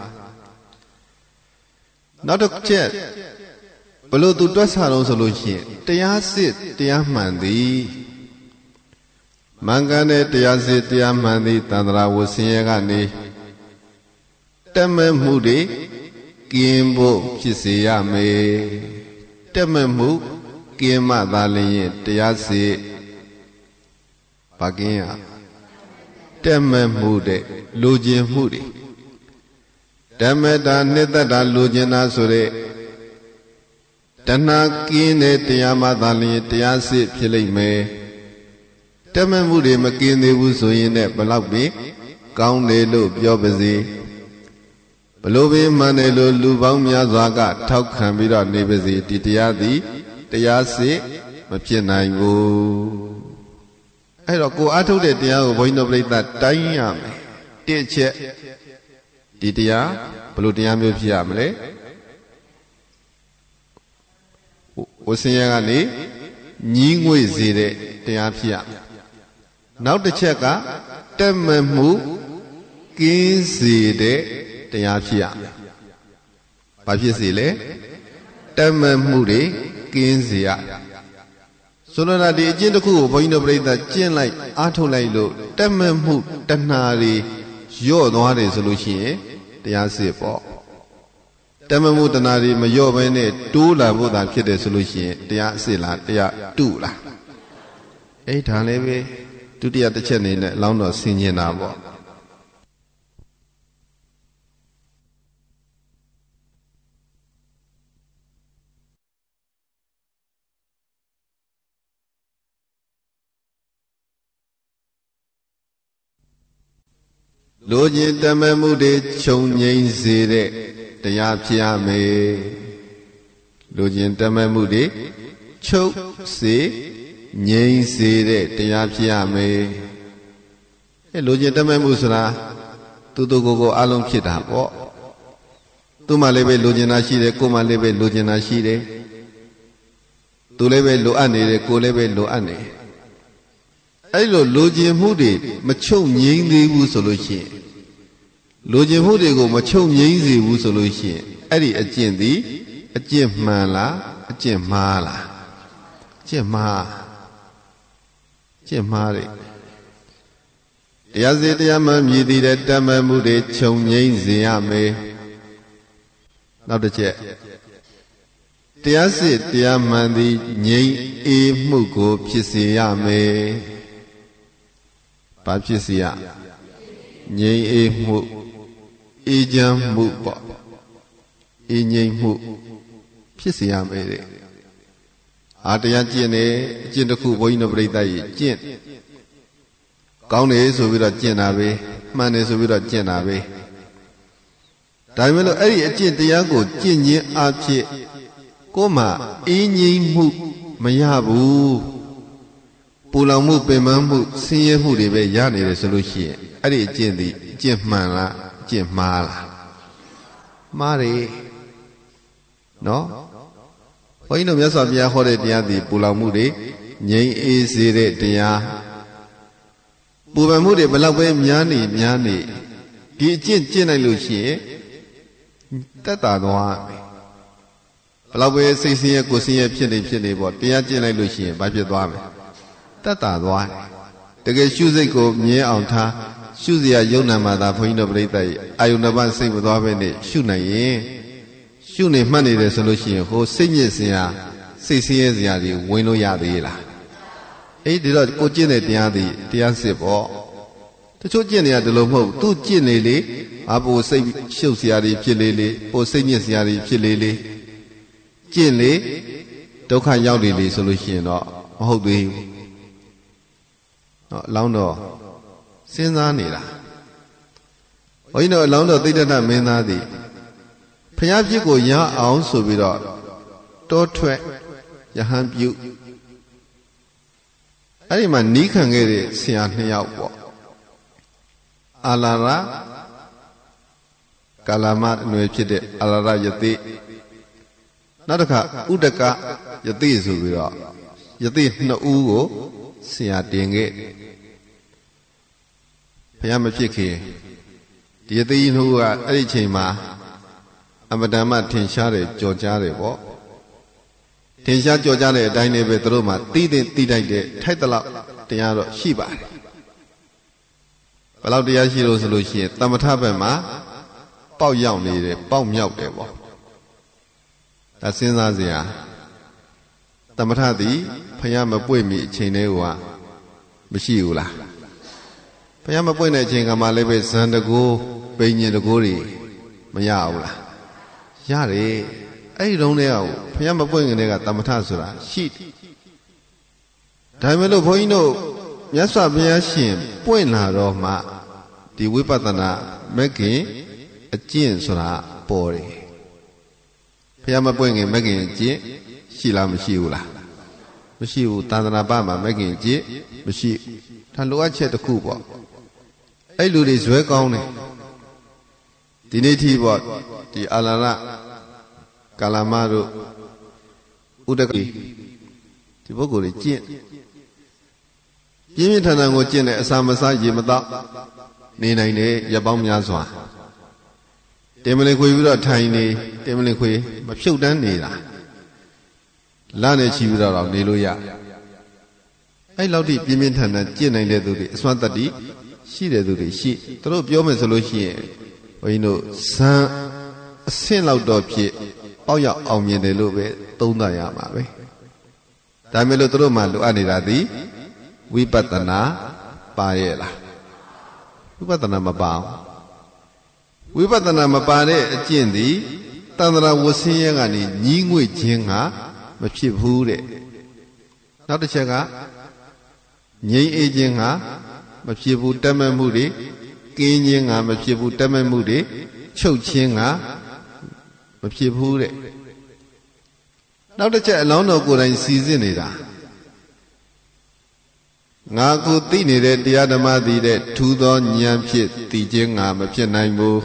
နောက်တစ်ချက်ဘလို့သူတွက်ဆတော့ဆိုလို့ရှိရင်တရားစစ်တရားမှန်သည်မင်္ဂန်တဲ့တရားစစ်တရားမှန်သည်တန္တရာဝဆင်းရဲကနေတက်မဲ့မှုတွေကင်းဖို့ဖြစ်စေရမယ်တက်မဲ့မှုကင်းမှသာလျှင်တရားစစ်ဘာကင်းရတက်မဲ့မှုတဲ့လိုချင်မှုတွေဓမ္မတာနှစ်သက်တာလိုချင်တာဆိုတဲ့တဏှာကင်းတဲ့တရားမှသာလျှင်တရားစစ်ဖြစ်လိမ့်မယ်တမမှုတွေမကင်းသေးဘူးဆိုရင်လည်းဘလောက်ပဲကောင်းတယ်လို့ပြောပါစေဘလို့ပဲမှန်တယ်လို့လူပေါင်းများစွာကထောက်ခံပြီးတော့နေပါစေဒီတရားသည်တရားစစ်မဖြစ်နိုင်ဘူးအဲ့တော့ကိုအားထုတ်တဲ့တရားကိုဘုန်းကြီးတို့ပြိဿတိုင်းရမယ်တစ်ချက်ဒီတရားဘယ်လိုတရားမျိုးဖြစ်ရမလဲဝဆင်းရဲကနေညီးငွေ့စေတဲ့တရားဖြစ်ရနောက်တစ်ချက်ကတက်မမှုကင်းစေတဲ့တရားဖြစ်ရဘာဖြစ်စေလဲတက်မမှုတွေကင်းစေရဆိုလိုတာဒီအကျင့်တစ်ခုကိုဘုန်းကြီးတို့ပြိဿကျင့်လိုက်အားထုတ်လိုက်လို့တက်မမှုတဏှာတွေညော့သွားတယ်ဆိုလို့ရှိရင်တရားစစ်ပေါ့တမမှုတဏှာတွေမလျော့ဘဲနဲ့တိုးလာဖို့သာဖြစ်တယ်ဆိုလို့ရှိရင်တရားအစစ်လားတရားတုလားအဲ့ဒါလည်းပဲဒုတိယတစ်ချက်အနေနဲ့အလောင်းတော်ဆင်ញင်တာပေါ့လိုချင်တမမှုတွေခြုံငိမ့်စေတဲ့တရားဖြစ်ရမယ်လိုချင်တမမှုတွေချုပ်စေငြိမ့်စေတဲ့တရားဖြစ်ရမယ်အဲလိုချင်တမမှုဆိုတာသူတို့ကိုယ်ကိုအလုံးဖြစ်တာပေါ့သူမှလည်းပဲလိုချင်တာရှိတယ်ကိုယ်မှလည်းပဲလိုချင်တာရှိတယ်သူလည်းပဲလိုအပ်နေတယ်ကိုယ်လည်းပဲလိုအပ်နေအဲ့လိုလိုချင်မှုတွေမချုပ်ငြိမ့်သေးဘူးဆိုလို့ရှိရင်လိုချင်မှုတွေကိုမချုပ်ငြိမ့်စေဘူးဆိုလို့ရှိရင်အဲ့ဒီအကျင့်သည်အကျင့်မှန်လားအကျင့်မှားလားအကျင့်မှားအကျင့်မှားတယ်တရားစေတရားမှန်မြည်တည်တဲ့တမ္ပမှုတွေခြုံငြိမ့်စေရမယ်နောက်တစ်ချက်တရားစေတရားမှန်သည်ငြိမ့်အေးမှုကိုဖြစ်စေရမယ်ဘာဖြစ်စေရငြိမ့်အေးမှုအေးချမ်းမှုပေါ့အေးငြိမ်မှုဖြစ်စေရမယ်တဲ့အာတရားကျင့်နေအကျင့်တစ်ခုဘုန်းကြီးတို့ပြိဿကြီးကျင့်ကောင်းတယ်ဆိုပြီးတော့ကျင့်တာပဲမှန်တယ်ဆိုပြီးတော့ကျင့်တာပဲဒါပေမဲ့လို့အဲ့ဒီအကျင့်တရားကိုကျင့်ခြင်းအဖြစ်ကိုယ်မှာအေးငြိမ်မှုမရဘူးပူလောင်မှုပင်ပန်းမှုဆင်းရဲမှုတွေပဲရနေတယ်ဆိုလို့ရှိရင်အဲ့ဒီအကျင့်သည်အကျင့်မှန်လားအကျင့်မှားလားမှားတယ်နော်ဘုန်းကြီးတို့မြတ်စွာဘုရားဟောတဲ့တရားသည်ပူလောင်မှုတွေငြိမ်းအေးစေတဲ့တရားပူပန်မှုတွေဘယ်လောက်ပဲများနေများနေဒီအကျင့်ကျင့်လိုက်လို့ရှိရင်တက်တာသွားမယ်ဘယ်လောက်ပဲစိတ်ဆင်းရဲကိုယ်ဆင်းရဲဖြစ်နေဖြစ်နေပေါ့တရားကျင့်လိုက်လို့ရှိရင်ဘာဖြစ်သွားမလဲတက်တာသွားတယ်တကယ်ရှုစိတ်ကိုမြဲအောင်ထားရှုစရာယုံနာမှာသာဘုန်းကြီးတို့ပြိဿကြီးအာယုန်နှစ်ပါးစိတ်မသွားဘဲနဲ့ရှုနိုင်ရင်ရှုနေမှတ်နေတယ်ဆိုလို့ရှိရင်ဟိုစိတ်ညစ်စရာစိတ်ဆင်းရဲစရာတွေဝင်လို့ရသေးလားအေးဒီတော့ကိုကျင့်တဲ့တရားသည်တရားစစ်ပေါ့တချို့ကျင့်နေရဒီလိုမဟုတ်သူကျင့်နေလေအပိုစိတ်ရှုပ်စရာတွေဖြစ်လေလေပိုစိတ်ညစ်စရာတွေဖြစ်လေလေကျင့်လေဒုက္ခရောက်လေလေဆိုလို့ရှိရင်တော့မဟုတ်သေးဘူးနော်အလောင်းတော်စဉ်းစားနေတာဘုန်းကြီးတို့အလောင်းတော်သိတ္တမင်းသားသည်ဖျားဖြစ်ကိုရအောင်ဆိုပြီးတော့တောထွက်ယဟန်ပြုအဲ့ဒီမှာနီးခံခဲ့တဲ့ဆရာနှစ်ယောက်ပေါ့အာလာရကာလမအနွယ်ဖြစ်တဲ့အာလာရယတိနောက်တစ်ခါဥဒကယတိဆိုပြီးတော့ယတိနှစ်ဦးကိုဆရာတင်ခဲ့ဘုရားမဖြစ်ခင်ဒီယတိနှစ်ဦးကအဲ့ဒီချိန်မှာအမတန်မှထင်ရှားတယ်ကြော်ကြားတယ်ပေါ့ထင်ရှားကြော်ကြားတဲ့အတိုင်းလေးပဲသူတို့မှတီးတဲ့တီးတိုက်တဲ့ထိုက်တလောက်တရားတော့ရှိပါတယ်ဘယ်လောက်တရားရှိလို့ဆိုလို့ရှိရင်သမထဘက်မှာပေါက်ရောက်နေတယ်ပေါက်မြောက်တယ်ပေါ့ဒါစဉ်းစားစရာသမထသည်ဘုရားမပွင့်မီအချိန်လေးကမရှိဘူးလားဘုရားမပွင့်တဲ့အချိန်ကမှလည်းပဲဇန်တကိုးပိညင်တကိုးတွေမရဘူးလားရတယ်အဲ့ဒီတုန်းတည်းကဘုရားမပွင့်ခင်တည်းကသမထဆိုတာရှိတယ်ဒါပေမဲ့လို့ဘုန်းကြီးတို့မြတ်စွာဘုရားရှင်ပွင့်လာတော့မှဒီဝိပဿနာမဂ်ခင်အကျင့်ဆိုတာပေါ်တယ်ဘုရားမပွင့်ခင်မဂ်ခင်အကျင့်ရှိလားမရှိဘူးလားမရှိဘူးသာသနာ့ဘာမှာမဂ်ခင်အကျင့်မရှိဒါလိုအပ်ချက်တစ်ခုပေါ့အဲ့လူတွေဇွဲကောင်းတယ်ဒီနေ့ထိပေါ့ဒီအာလာရကာလမတို့ဥဒကိဒီပုဂ္ဂိုလ်တွေကျင့်ပြင်းပြင်းထန်ထန်ကိုကျင့်တဲ့အစာမစားရေမသောနေနိုင်တယ်ရပောင်းများစွာတင်မလင်ခွေပြီးတော့ထိုင်နေတင်မလင်ခွေမဖြုတ်တန်းနေတာလနဲ့ချီပြီးတော့နေလို့ရအဲ့လောက်ထိပြင်းပြင်းထန်ထန်ကျင့်နိုင်တဲ့သူတွေအစွမ်းတတ္တိရှိတဲ့သူတွေရှိသူတို့ပြောမယ်ဆိုလို့ရှိရင်ဘုန်းကြီးတို့ဇန်အဆင့်လောက်တော့ဖြစ်ပေါက်ရောက်အောင်မြင်တယ်လို့ပဲသုံးသပ်ရမှာပဲဒါမဲ့လို့သူတို့မှလိုအပ်နေတာဒီဝိပဿနာပါရဲ့လားဝိပဿနာမပါဝိပဿနာမပါတဲ့အကျင့်သည်တန္တရာဝဆင်းရဲကနေညီးငွေ့ခြင်းကမဖြစ်ဘူးတဲ့နောက်တစ်ချက်ကငြိမ်းအေးခြင်းကမဖြစ်ဘူးတက်မဲ့မှုတွေကင်းခြင်းကမဖြစ်ဘူးတက်မဲ့မှုတွေချုပ်ခြင်းကမဖြစ်ဘူးတဲ့နောက်တစ်ချက်အလောင်းတော်ကိုယ်တိုင်စီစစ်နေတာငါကိုသိနေတဲ့တရားဓမ္မသည်တဲ့ထူသောဉာဏ်ဖြင့်သိခြင်းငါမဖြစ်နိုင်ဘူး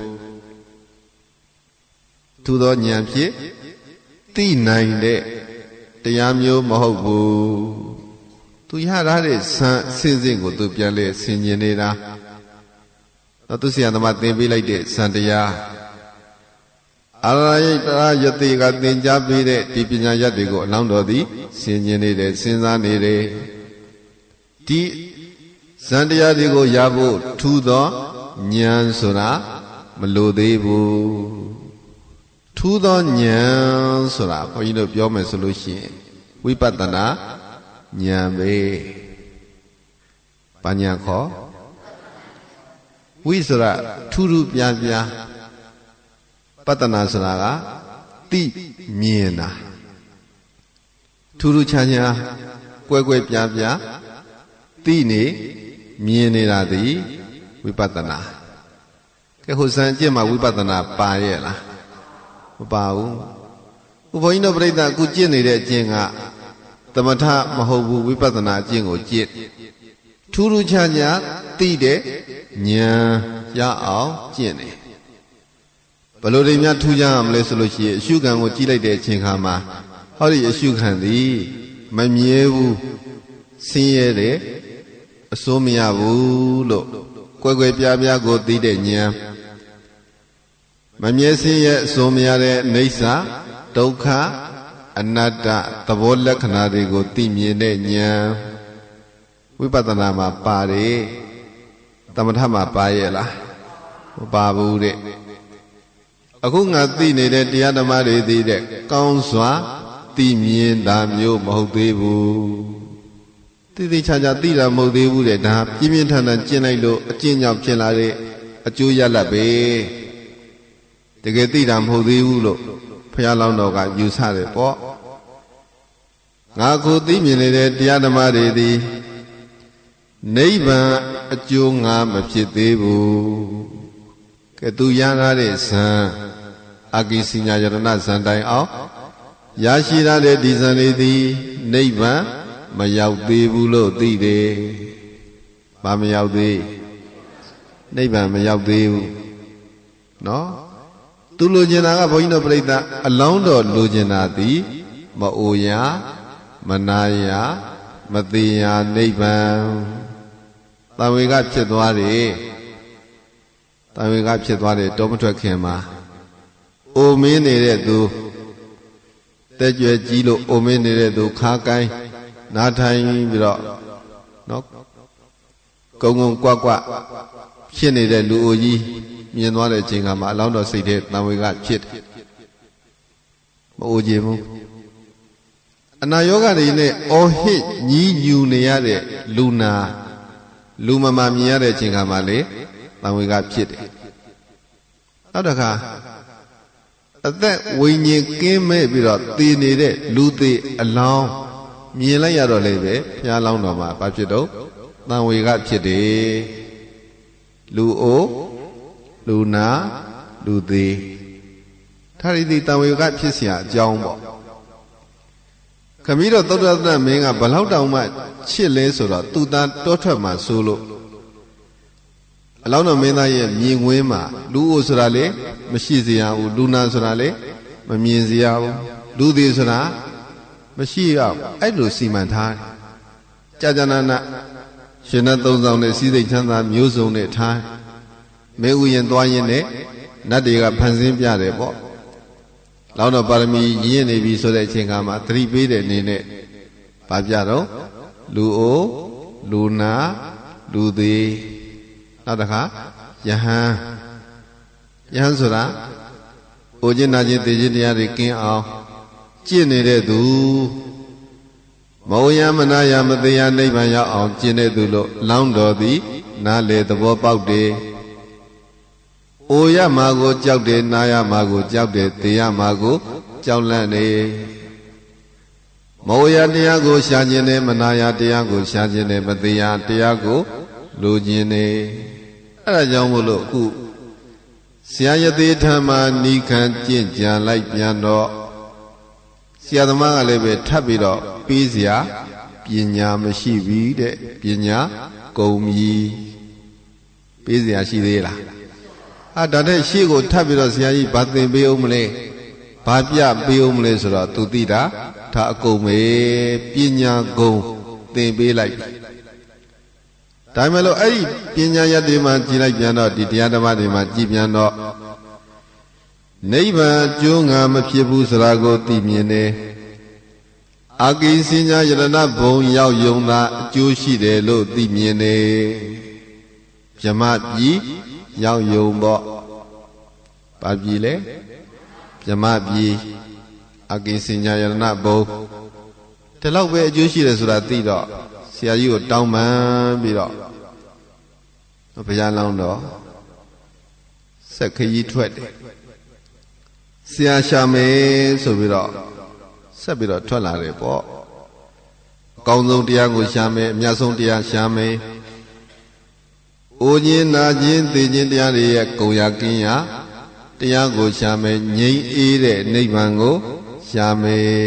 ထူသောဉာဏ်ဖြင့်သိနိုင်တဲ့တရားမျိုးမဟုတ်ဘူးသူရထားတဲ့ဆန်းအစဉ်စဉ်ကိုသူပြန်လဲဆင်ញင်နေတာတော့သူဆရာသမားသင်ပေးလိုက်တဲ့ဇန်တရားအာရယိတရာယတိကသင်ကြားပေးတဲ့ဒီပညာရပ်တွေကိုအလောင်းတော်သည်ဆင်ញင်နေတယ်စဉ်းစားနေတယ်ဒီဇန်တရားတွေကိုရဖို့ထူသောဉာဏ်ဆိုတာမလိုသေးဘူးထူသောဉာဏ်ဆိုတာဘုန်းကြီးတို့ပြောမယ်ဆိုလို့ရှိရင်ဝိပဿနာဉာဏ်ပဲဘာဉာဏ်ခေါ်ဝိဆိုတာထူးထူးပြားပြားပတ္တနာဆိုတာကသိမြင်တာထူးထူးခြားခြားကွဲကွဲပြားပြားသိနေမြင်နေတာသည်ဝိပဿနာကဲဟိုဇန်အကျင့်မှာဝိပဿနာပါရဲ့လားမပါဘူးဘုဘုန်းကြီးတို့ပြိဿအခုကျင့်နေတဲ့အကျင့်ကသမထမဟုတ်ဘူးဝိပဿနာအကျင့်ကိုကျင့်ထူးထူးခြားခြားသိတဲ့ဉာဏ်ရအောင်ကျင့်တယ်ဘယ်လိုတွေများထူးခြားရမလဲဆိုလို့ရှိရင်အရှုခံကိုကြည့်လိုက်တဲ့အချိန်ခါမှာဟောဒီအရှုခံသည်မမြဲဘူးဆင်းရဲတယ်အစိုးမရဘူးလို့ကွယ်ကွယ်ပြားပြားကိုသိတဲ့ဉာဏ်မမြဲဆင်းရဲအစိုးမရတဲ့အိဋ္ဌာဒုက္ခအနတ္တသဘောလက္ခဏာတွေကိုသိမြင်တဲ့ဉာဏ်ဝိပဿနာမှာပါတယ်သမထမှာပါရဲ့လားမပါဘူးတဲ့အခုငါသိနေတဲ့တရားဓမ္မတွေသိတဲ့ကောင်းစွာသိမြင်တာမျိုးမဟုတ်သေးဘူးသိသိချာချာသိတာမဟုတ်သေးဘူးတဲ့ဒါပြင်းပြင်းထန်ထန်ကျင့်လိုက်လို့အကျင့်ကြောင့်ဖြစ်လာတဲ့အကျိုးရလဒ်ပဲတကယ်သိတာမဟုတ်သေးဘူးလို့ဘုရားလောင်းတော်ကယူဆတယ်ပေါ့ငါကိုသိမြင်နေတဲ့တရားဓမ္မတွေသည်နိဗ္ဗာန်အကျိုးငါမဖြစ်သေးဘူးကဲသူရထားတဲ့ဇံအာကိစိညာယရဏဇံတိုင်အောင်ရရှိရတဲ့ဒီဇံလေးသည်နိဗ္ဗာန်မရောက်သေးဘူးလို့သိတယ်။ဘာမရောက်သေးနိဗ္ဗာန်မရောက်သေးဘူးနော်သူလိုချင်တာကဘုန်းကြီးတို့ပြိဿအလောင်းတော်လိုချင်တာသည်မအိုရာမနာရာမသေးရာနိဗ္ဗာန်တံဝေကဖြစ်သွားတယ်တံဝေကဖြစ်သွားတယ်တောမထွက်ခင်မှာအိုမင်းနေတဲ့သူတက်ကြွကြီးလို့အိုမင်းနေတဲ့သူခါကိုင်းနားထိုင်ပြီးတော့နော်ကုံကုံကွက်ကွက်ဖြစ်နေတဲ့လူအိုကြီးမြင်သွားတဲ့အချိန်ကမှအလောင်းတော်စိတ်ထဲတံဝေကဖြစ်တယ်မအိုခြင်းဘူးအနာယောဂတွေနဲ့အော်ဟစ်ညီးညူနေရတဲ့လူနာလူမမမြင်ရတဲ့အချိန်ကမှလေတံဝေကဖြစ်တယ်နောက်တစ်ခါအသက်ဝိညာဉ်ကင်းမဲ့ပြီးတော့တည်နေတဲ့လူသေးအလောင်းမြင်လိုက်ရတော့လေပဲဘုရားလောင်းတော်မှာဘာဖြစ်တော့တံဝေကဖြစ်တယ်လူအိုလူနာလူသေးထာရီတိတံဝေကဖြစ်เสียအကြောင်းပေါ့ခမည်းတော်သုတ္တရမင်းကဘလောက်တောင်မှချစ်လဲဆိုတော့သူသားတောထွက်မှဆိုလို့အလောင်းတော်မင်းသားရဲ့မြင်ကွင်းမှာလူအိုဆိုတာလေမရှိစေရဘူးလူနာဆိုတာလေမမြင်စေရဘူးလူသေးဆိုတာမရှိရဘူးအဲ့လိုစီမံထားကြာကြာနာနာရှင်နဲ့သုံးဆောင်နဲ့စီးစိမ်ချမ်းသာမျိုးစုံနဲ့ထားမဲဥယျာဉ်သွားရင်နဲ့နတ်တွေကဖန်ဆင်းပြတယ်ပေါ့လောင်းတော်ပါရမီရင်းနေပြီဆိုတဲ့အချိန်ကမှသတိပေးတဲ့အနေနဲ့ဗာပြတော့လူအိုလူနာလူသေးနောက်တစ်ခါယဟန်ယဟန်ဆိုတာအိုခြင်းနာခြင်းသိခြင်းတရားတွေကင်းအောင်ကျင့်နေတဲ့သူမောယမနာယမတရားနိဗ္ဗာန်ရောက်အောင်ကျင့်တဲ့သူလို့လောင်းတော်သည်နားလေသဘောပေါက်တယ်။အိုရမှာကိုကြောက်တယ်နားရမှာကိုကြောက်တယ်သိရမှာကိုကြောက်လန့်နေမောယတရားကိုရှားခြင်းနဲ့မနာယတရားကိုရှားခြင်းနဲ့မတရားတရားကိုလိုခြင်းနဲ့အဲ့ဒါကြောင့်မို့လို့အခုဆရာယသိထမနိခံကျင့်ကြံလိုက်ပြန်တော့ဆရာသမားကလည်းပဲထပ်ပြီးတော့ပြီးစရာပညာမရှိပြီတဲ့ပညာကုန်ပြီပြီးစရာရှိသေးလားအာဒါတဲ့ရှေ့ကိုထပ်ပြီးတော့ဆရာကြီးဘာသင်ပေးအောင်မလဲဘာပြပေးအောင်မလဲဆိုတော့သူသိတာဒါအကုန်ပဲပညာကုန်သင်ပေးလိုက်ဒါမှမဟုတ်အဲ့ဒီပညာရတဲ့မှာကြည်လိုက်ပြန်တော့ဒီတရားဓမ္မတွေမှာကြည်ပြန်တော့နိဗ္ဗာန်ကျိုးငါမဖြစ်ဘူးဆိုတာကိုသိမြင်တယ်အာကိစဉ္ညာယရဏဘုံရောက်ယုံသာအကျိုးရှိတယ်လို့သိမြင်တယ်ဗြဟ္မပြည်ရောက်ယုံပေါ့ဘာပြည်လဲဗြဟ္မပြည်အာကိစဉ္ညာယရဏဘုံဒီလောက်ပဲအကျိုးရှိတယ်ဆိုတာသိတော့ဆရာကြီးကိုတောင်းပန်ပြီးတော့ဘုရားလောင်းတော့ဆက်ခရီးထွက်တယ်ဆရာရှာမယ်ဆိုပြီးတော့ဆက်ပြီးတော့ထွက်လာတယ်ပေါ့အကောင်းဆုံးတရားကိုရှာမယ်အမြတ်ဆုံးတရားရှာမယ်အိုခြင်းနာခြင်းသိခြင်းတရားတွေရဲ့ကုံရကင်းရတရားကိုရှာမယ်ငြိမ်းအေးတဲ့နိဗ္ဗာန်ကိုရှာမယ်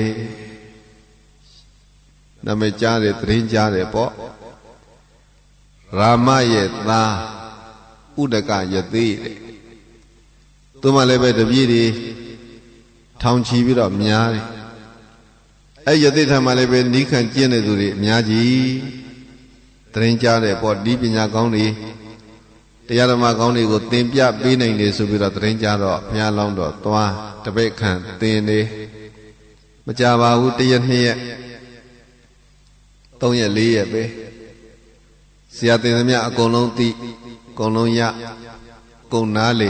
နာမည်ကြားတယ်သတင်းကြားတယ်ပေါ့ရာမရဲ့သားဥဒကယသိတဲ့သူမှလည်းပဲတပည့်တွေထောင်ချီပြီးတော့များတယ်အဲ့ယသိထမှလည်းပဲနိခံကျင့်တဲ့သူတွေအများကြီးသတင်းကြားတယ်ပေါ့ဒီပညာကောင်းတွေတရားဓမ္မကောင်းတွေကိုသင်ပြပေးနိုင်တယ်ဆိုပြီးတော့သတင်းကြားတော့ဘုရားလောင်းတော့သွားတပည့်ခံသင်နေမကြပါဘူးတရက်နှစ်ရက်သုံးရက်လေးရက်ပဲဆရာသင်သမျှအကုန်လုံးသိအကုန်လုံးရအကုန်နားလေ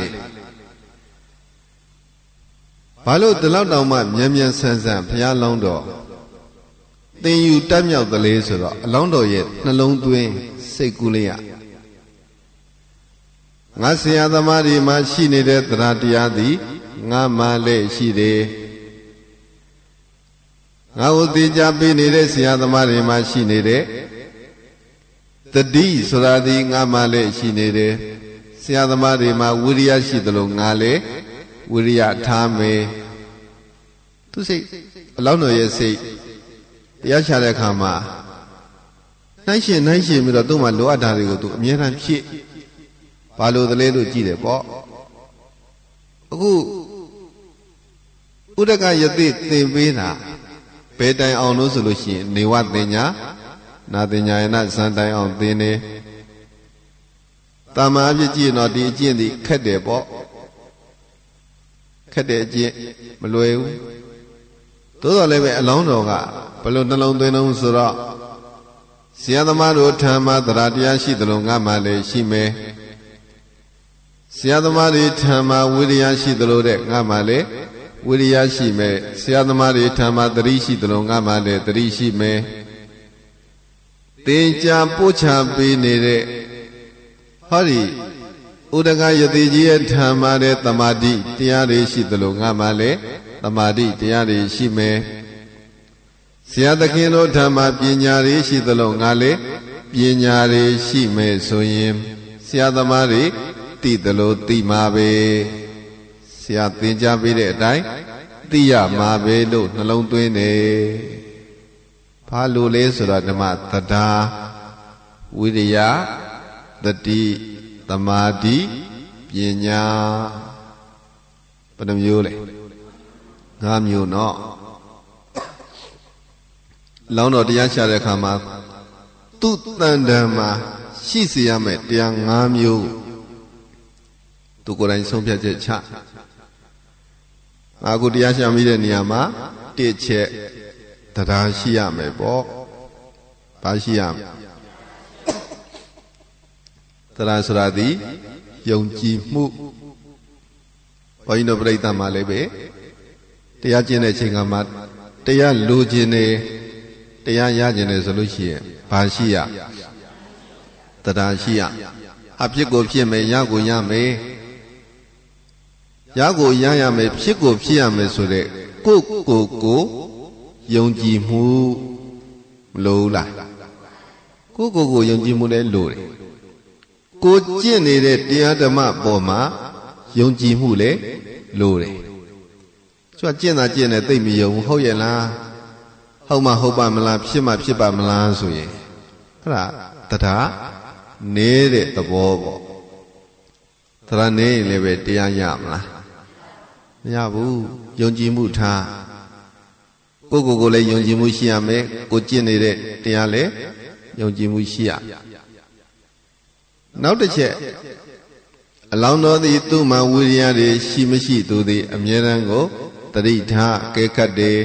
ဘာလို့ဒီလောက်တောင်မှမြန်မြန်ဆန်ဆန်ဘုရားလောင်းတော်သင်ယူတတ်မြောက်သလဲဆိုတော့အလောင်းတော်ရဲ့နှလုံးသွင်းစိတ်ကူးလေးရငါဆရာသမားတွေမှာရှိနေတဲ့တရားတရားသည်ငါမှလည်းရှိတယ်ငါ့ကိုသိကြပေးနေတဲ့ဆရာသမားတွေမှာရှိနေတဲ့တတိဆိုတာဒီငါမှလည်းရှိနေတယ်ဆရာသမားတွေမှာဝိရိယရှိသလိုငါလည်းဝိရိယထားမယ်သူစိတ်အလောင်းတော်ရဲ့စိတ်တရားချတဲ့အခါမှာနှိုင်းရှင်နှိုင်းရှင်ပြီးတော့သူ့မှာလိုအပ်တာတွေကိုသူအမြဲတမ်းဖြည့်ဘာလို့တလဲလို့ကြည့်တယ်ပေါ့အခုဥဒကယသိသင်ပေးတာဘယ်တိုင်အောင်လို့ဆိုလို့ရှိရင်နေဝတင်ညာနာတင်ညာယနာဇန်တိုင်အောင်သင်နေတာမာအဖြစ်ကြည့်တော့ဒီအကျင့်ဒီခက်တယ်ပေါ့ခက်တဲ့အကျင့်မလွယ်ဘူးသို့တော်လည်းပဲအလောင်းတော်ကဘယ်လိုနှလုံးသွင်းလုံးဆိုတော့ဆရာသမားတို့ထာမသရတရားရှိသလိုငါမှလည်းရှိမယ်ဆရာသမားတွေထာမဝိရိယရှိသလိုတဲ့ငါမှလည်းဝိရိယရှိမယ်ဆရာသမားတွေထာမသတိရှိသလိုငါမှလည်းသတိရှိမယ်သင်ကြားပို့ချပေးနေတဲ့ဟောဒီဥဒကယတိကြီးရဲ့ထာမတဲ့တမာတိတရားတွေရှိသလိုငါမှလည်းတမာတိတရားတွေရှိမယ်ဆရာသခင်တို့ထာမပညာတွေရှိသလိုငါလည်းပညာတွေရှိမယ်ဆိုရင်ဆရာသမားတွေသိသလိုသိမှာပဲဆရာသင်ကြားပေးတဲ့အတိုင်းသိရမှာပဲလို့နှလုံးသွင်းနေဘာလို့လဲဆိုတော့ဓမ္မသဒ္ဒါဝိရိယတတိသမာဓိပညာဘယ်နှမျိုးလဲငါးမျိုးเนาะလောင်းတော်တရားရှာတဲ့အခါမှာသူ့တန်တန်မှာရှိစေရမယ်တရားငါးမျိုးသူကိုယ်တိုင်ဆုံးဖြတ်ချက်ချအခုတရားရှာမိတဲ့နေရာမှာတစ်ချက်တရားရှိရမယ်ပေါ့ဘာရှိရမလဲတရားဆိုတာဒီယုံကြည်မှုဘုန်းကြီးတို့ပြိဿမှာလည်းပဲတရားကျင့်တဲ့ချိန်ကမှတရားလိုချင်တယ်တရားရကျင်တယ်ဆိုလို့ရှိရင်ဘာရှိရတရားရှိရအဖြစ်ကိုဖြစ်မယ်ရကိုရမယ်ရကိုရရမယ်ဖြစ်ကိုဖြစ်ရမယ်ဆိုတဲ့ကိုကိုကိုယုံကြည်မှုမလို့လားကိုကိုကိုယုံကြည်မှုလည်းလိုတယ်ကိုကျင့်နေတဲ့တရားဓမ္မပေါ်မှာယုံကြည်မှုလည်းလိုတယ်ကျန်ကျင့်တာကျင့်တယ်သိမယုံဟုတ်ရဲ့လားဟုတ်မှဟုတ်ပါမလားဖြစ်မှဖြစ်ပါမလားဆိုရင်အဲ့ဒါတရားနေတဲ့သဘောပေါ့တရားနေရင်လည်းပဲတရားရမလားမရဘူးယုံကြည်မှုထားကိုကိုကိုလည်းယုံကြည်မှုရှိရမယ်ကိုကျင့်နေတဲ့တရားလည်းယုံကြည်မှုရှိရနောက်တစ်ချက်အလောင်းတော်သည်သူ့မှာဝိရိယတွေရှိမရှိသူသည်အမြဲတမ်းကိုတတိထားကဲခတ်တယ်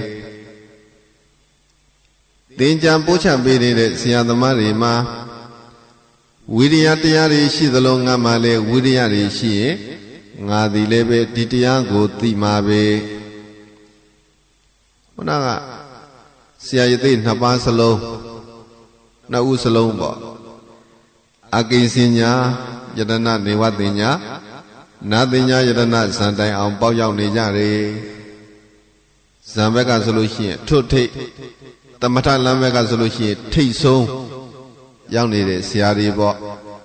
သင်္ကြံပို့ချပေးနေတဲ့ဆရာသမားတွေမှာဝိရိယတရားတွေရှိသလိုငါမှလည်းဝိရိယတွေရှိရင်ငါသည်လည်းပဲဒီတရားကိုသိမှာပဲခုနကဆရာရသေးနှစ်ပါးစလုံးနှစ်ဦးစလုံးပေါ့အကိဉ္စညာယတနာနေဝတင်ညာနာတင်ညာယတနာဇန်တိုင်အောင်ပေါက်ရောက်နေကြတယ်ဇံဘက်ကဆိုလို့ရှိရင်ထွတ်ထိတ်တမထလမ်းဘက်ကဆိုလို့ရှိရင်ထိတ်ဆုံးရောက်နေတဲ့ဆရာတွေပေါ့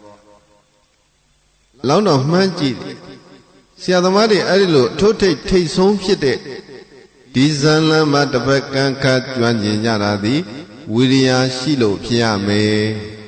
လောင်းတော်မှန်းကြည့်ဆရာသမားတွေအဲ့ဒီလိုထွတ်ထိတ်ထိတ်ဆုံးဖြစ်တဲ့ဒီဇန်လမ်းမှာတစ်ပတ်ကန်းခတ်ကျွမ်းကျင်ကြတာသည်ဝိရိယရှိလို့ဖြစ်ရမယ်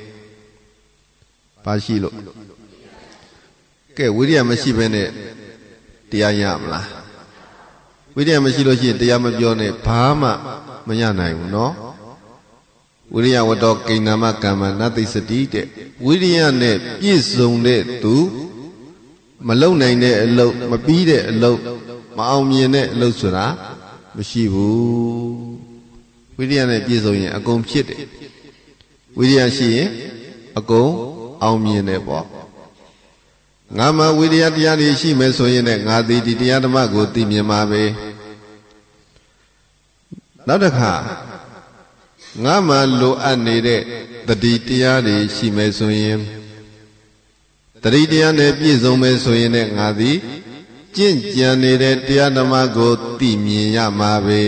ဘာရှိလို့ကဲဝိရိယမရှိဘဲနဲ့တရားရမလားဝိရိယမရှိလို့ရှိရင်တရားမပြောနဲ့ဘာမှမရနိုင်ဘူးနော်ဝိရိယဝတ္တောကိဏ္ဏမကမ္မနသိစတိတဲ့ဝိရိယနဲ့ပြည့်စုံတဲ့သူမလုံနိုင်တဲ့အလုပ်မပြီးတဲ့အလုပ်မအောင်မြင်တဲ့အလုပ်ဆိုတာမရှိဘူးဝိရိယနဲ့ပြည့်စုံရင်အကုန်ဖြစ်တယ်ဝိရိယရှိရင်အကုန်အောင်မြင်တယ်ပေါ့ငါမှဝိရိယတရားတွေရှိမယ်ဆိုရင်လည်းငါသည်ဒီတရားဓမ္မကိုသိမြင်ပါပဲနောက်တစ်ခါငါမှလိုအပ်နေတဲ့တတိတရားတွေရှိမယ်ဆိုရင်တတိတရားနဲ့ပြည့်စုံမယ်ဆိုရင်လည်းငါသည်ကျင့်ကြံနေတဲ့တရားဓမ္မကိုသိမြင်ရမှာပဲ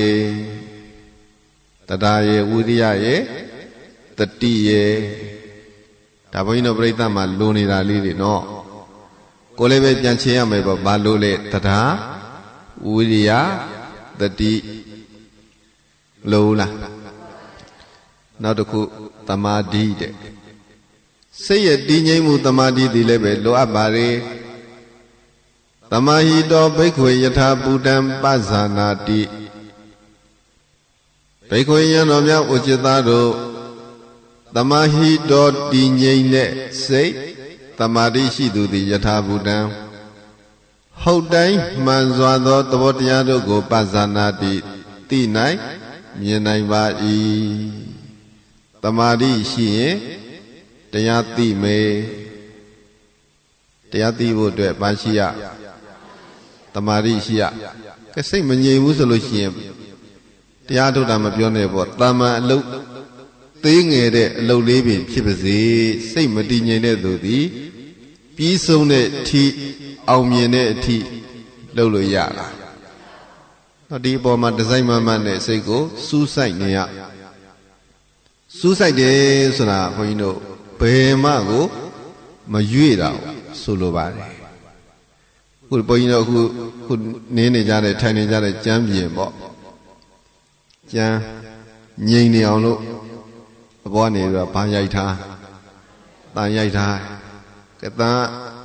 တရားရဲ့ဝိရိယရဲ့တတိရဲ့ဒါဘုန်းကြီးတို့ပြိဿမှာလိုနေတာလေးတွေနော်ကိုလည်းပဲပြန်ချင်ရမယ်ပေါ့ဘာလို့လဲတရားဝိရိယတတိလို့လားနောက်တစ်ခုသမာဓိတဲ့စိတ်ရဲ့တည်ငြိမ်မှုသမာဓိသည်လည်းပဲလိုအပ်ပါလေသမာဟိတောဘိက္ခွေယထာဘူတံပဇာနာတိဘိက္ခွေယံတော်များဥจิตသားတို့သမာဟိတောတည်ငြိမ်တဲ့စိတ်သမာဓိရှိသူသည်ယထာဘူတံဟုတ်တိုင်းမှန်စွာသောသဘောတရားတို့ကိုပဇာနာတိသိနိုင်မြင်နိုင်ပါ၏သမာဓိရှိရင်တရားသိမယ်တရားသိဖို့အတွက်ဘာရှိရသမာဓိရှိရကဲစိတ်မငြိမ်ဘူးဆိုလို့ရှိရင်တရားထုတ်တာမပြောနဲ့ပေါ့တာမန်အလုပ်သေးငယ်တဲ့အလုပ်လေးပင်ဖြစ်ပါစေစိတ်မတည်ငြိမ်တဲ့သူသည်ပြီးဆုံးတဲ့အထိအောင်မြင်တဲ့အထိလုပ်လို့ရလားတော့ဒီအပေါ်မှာဒီဇိုင်းမှန်မှန်နဲ့စိတ်ကိုစူးစိုက်နေရစူးစိုက်တယ်ဆိုတာဘုန်းကြီးတို့ဘယ်မှကိုမရွေ့တာဆိုလိုပါတယ်ခုဘုန်းကြီးတို့အခုခုနင်းနေကြတဲ့ထိုင်နေကြတဲ့ကျမ်းပြင်ပေါ့ကျမ်းငြိမ်နေအောင်လို့အပေါ်နေတော့ဘာရိုက်ထားတန်ရိုက်ထားကဲတန်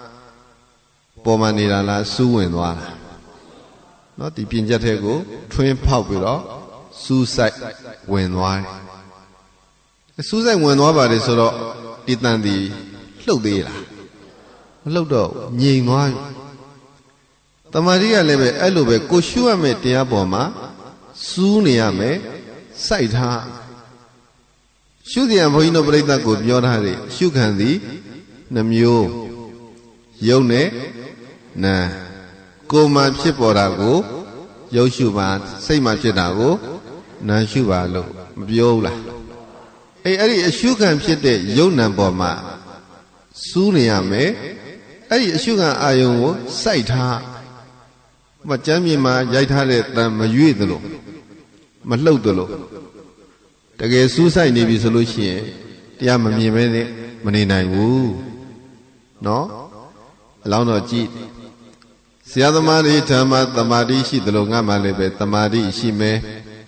ပေါ်မှာနေတာလားစူးဝင်သွားတာနော်ဒီပြင်ချက်တဲ့ကိုထွင်းဖောက်ပြီးတော့စူးဆိုင်ဝင်သွားတယ်စူးဆိုင်ဝင်သွားပါတယ်ဆိုတော့ဒီတန်ဒီလှုပ်သေးလားမလှုပ်တော့ငြိမ်သွားပြီတမာတိကလည်းပဲအဲ့လိုပဲကိုရှုရမယ့်တရားပေါ်မှာစူးနေရမယ်စိုက်ထားရှုတရားဘုန်းကြီးတို့ပြိဿကိုပြောထားတယ်ရှုခံသည်နှမျိုးယုံနဲ့နာကိုယ်မှဖြစ်ပေါ်တာကိုယုတ်ရှုပါစိတ်မှဖြစ်တာကိုနာရှုပါလို့မပြောဘူးလားအေးအဲ့ဒီအရှုခံဖြစ်တဲ့ယုံနံပေါ်မှာစူးနေရမယ်အဲ့ဒီအရှုခံအာယုံကိုစိုက်ထားမကျမ်းမြေမှာရိုက်ထားတဲ့တန်မရွေ့သလိုမလှုပ်သလိုတကယ်စူးစိုက်နေပြီဆိုလို့ရှိရင်တရားမမြင်ပဲနဲ့မနေနိုင်ဘူးနော်အလောင်းတော်ကြည့်ဆရာသမားတွေဓမ္မသမာဓိရှိသလိုငါမှလည်းပဲသမာဓိရှိမယ်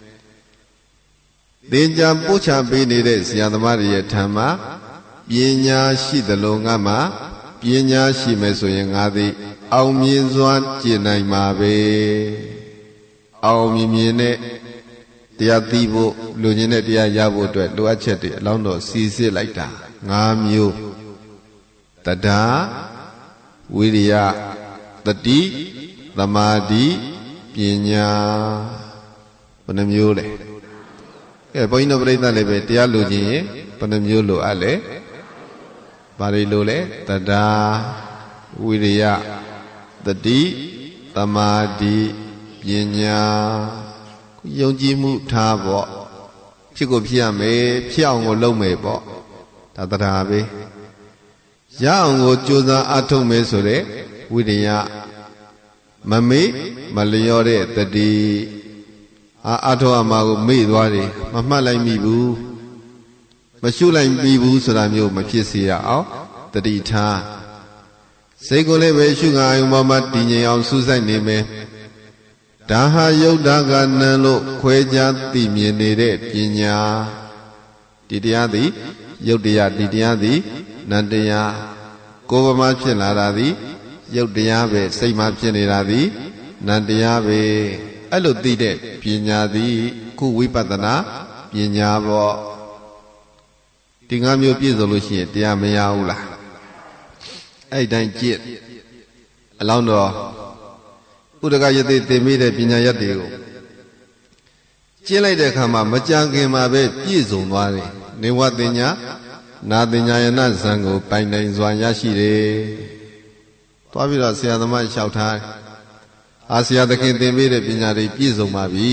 သင်္ကြန်ပို့ချပေးနေတဲ့ဆရာသမားတွေရဲ့ဓမ္မပညာရှိသလိုငါမှပညာရှိမယ်ဆိုရင်ငါသည်အောင်မြင်စွာကျင့်နိုင်မှာပဲအောင်မြင်မြင်နဲ့တရားသိဖို့လူချင်းနဲ့တရားရဖို့အတွက်လိုအပ်ချက်တွေအလောင်းတော်စီစစ်လိုက်တာ၅မျိုးတတ္တာဝိရိယတတိသမာဓိပညာဘယ်နှမျိုးလဲအဲဘုန်းကြီးတို့ပြိဿလည်းပဲတရားလူချင်းရင်ဘယ်နှမျိုးလိုအပ်လဲဘာတွေလိုလဲတတ္တာဝိရိယတတိသမာဓိပညာယုံကြည်မှုထားပေါ့ဖြစ်ကိုဖြစ်ရမယ်ဖြစ်အောင်ကိုလုပ်မယ်ပေါ့ဒါတတ္တာပဲရအောင်ကိုကြိုးစားအားထုတ်မယ်ဆိုတဲ့ဝိရိယမမေ့မလျော့တဲ့တတိအာအားထုတ်အမှာကိုမေ့သွားတယ်မမှတ်လိုက်မိဘူးမရှုလိုက်မိဘူးဆိုတာမျိုးမဖြစ်စေရအောင်တတိထားစိတ်ကိုလည်းပဲရှုငါယုံပေါ်မှာတည်ငြိမ်အောင်စူးစိုက်နေမယ်ဒါဟာယုတ်တာကနံလို့ခွဲခြားသိမြင်နေတဲ့ပညာဒီတရားသည်ယုတ်တရားဒီတရားသည်နံတရားကိုယ်ပေါ်မှာဖြစ်လာတာသည်ယုတ်တရားပဲစိတ်မှာဖြစ်နေတာသည်နံတရားပဲအဲ့လိုသိတဲ့ပညာသည်ခုဝိပဿနာပညာပေါ့ဒီငါမျိုးပြည့်စုံလို့ရှိရင်တရားမရဘူးလားအဲ့တိုင်းကြည့်အလောင်းတော်ဥဒကယတိသင်မိတဲ့ပညာရက်တွေကိုကျင့်လိုက်တဲ့အခါမှာမကြခင်မှာပဲပြည့်စုံသွားတယ်နေဝတင်ညာနာတင်ညာယနာဇံကိုပိုင်နိုင်စွာရရှိတယ်သွားပြီးတော့ဆရာသမားလျှောက်ထားအာဆရာသခင်သင်ပေးတဲ့ပညာတွေပြည့်စုံပါပြီ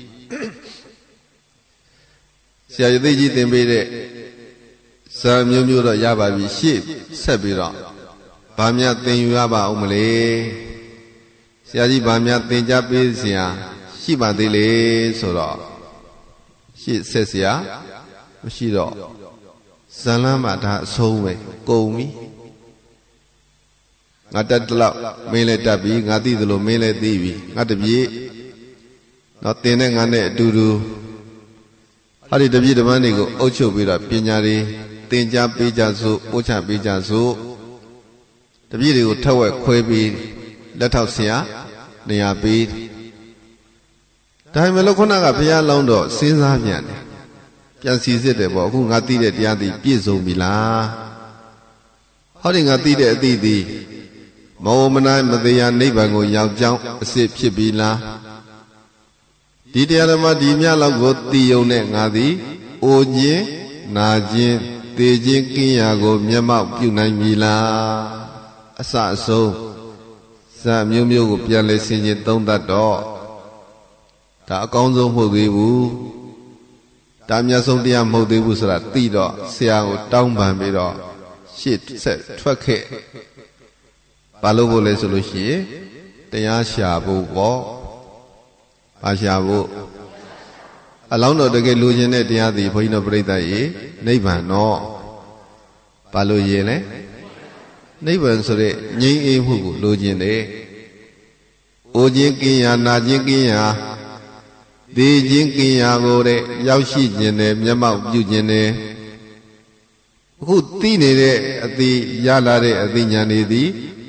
ဆရာယတိကြီးသင်ပေးတဲ့ဇာမျိုးမျိုးတော့ရပါပြီရှေ့ဆက်ပြီးတော့ဗာမြသင်ယူရပါဦးမလဲဆရာကြီးဗာမြသင်ကြားပေးစရာရှိပါသေးလေဆိုတော့ရှေ့ဆက်စရာမရှိတော့ဇန်လမ်းမှာဒါအဆုံးပဲကုန်ပြီငါတက်တလောက်မင်းလည်းတက်ပြီငါသိသလိုမင်းလည်းသိပြီငါတပြေတော့သင်နဲ့ငါနဲ့အတူတူဟာဒီတပြေတပန်းတွေကိုအုပ်ချုပ်ပြီးတော့ပညာတွေသင်ကြားပေးကြစို့ပို့ချပေးကြစို့တပြေတွေကိုထက်ဝက်ခွဲပြီးလက်ထောက်ဆရာနေရာပေးဒါပေမဲ့လို့ခုနကဘုရားလောင်းတော့စဉ်းစားပြန်တယ်ပြန်စီစစ်တယ်ပေါ့အခုငါသိတဲ့တရားသည်ပြည့်စုံပြီလားဟောဒီငါသိတဲ့အသည့်သည်မောမနာမတရားနိဗ္ဗာန်ကိုရောက်ကြောင်းအစစ်ဖြစ်ပြီလားဒီတရားဓမ္မဒီမြလောက်ကိုသိယုံနဲ့ငါသည်အိုခြင်းနာခြင်းသေခြင်းကိညာကိုမျက်မှောက်ပြုနိုင်ပြီလားအစအဆုံးဇာမျိုးမျိုးကိုပြန်လဲဆင်ခြင်သုံးသပ်တော့ဒါအကောင်းဆုံးမဟုတ်သေးဘူးဒါအများဆုံးတရားမဟုတ်သေးဘူးဆိုတာသိတော့ဆရာကိုတောင်းပန်ပြီးတော့ရှေ့ဆက်ထွက်ခဲ့ဘာလို့ဖို့လဲဆိုလို့ရှိရင်တရားရှာဖို့ပေါ့ဘာရှာဖို့အလောင်းတော်တကယ်လိုချင်တဲ့တရားသည်ဘုန်းကြီးတို့ပြိဿရေနိဗ္ဗာန်တော့ဘာလို့ရင်လဲနိဗ္ဗာန်ဆိုတဲ့ငြိမ်းအေးမှုကိုလိုချင်တယ်။အိုခြင်းကင်းရာနာခြင်းကင်းရာသေခြင်းကင်းရာကိုတဲ့ရောက်ရှိခြင်းနဲ့မျက်မှောက်ပြုခြင်းနဲ့အခုသိနေတဲ့အသိရလာတဲ့အသိဉာဏ်တွေသည်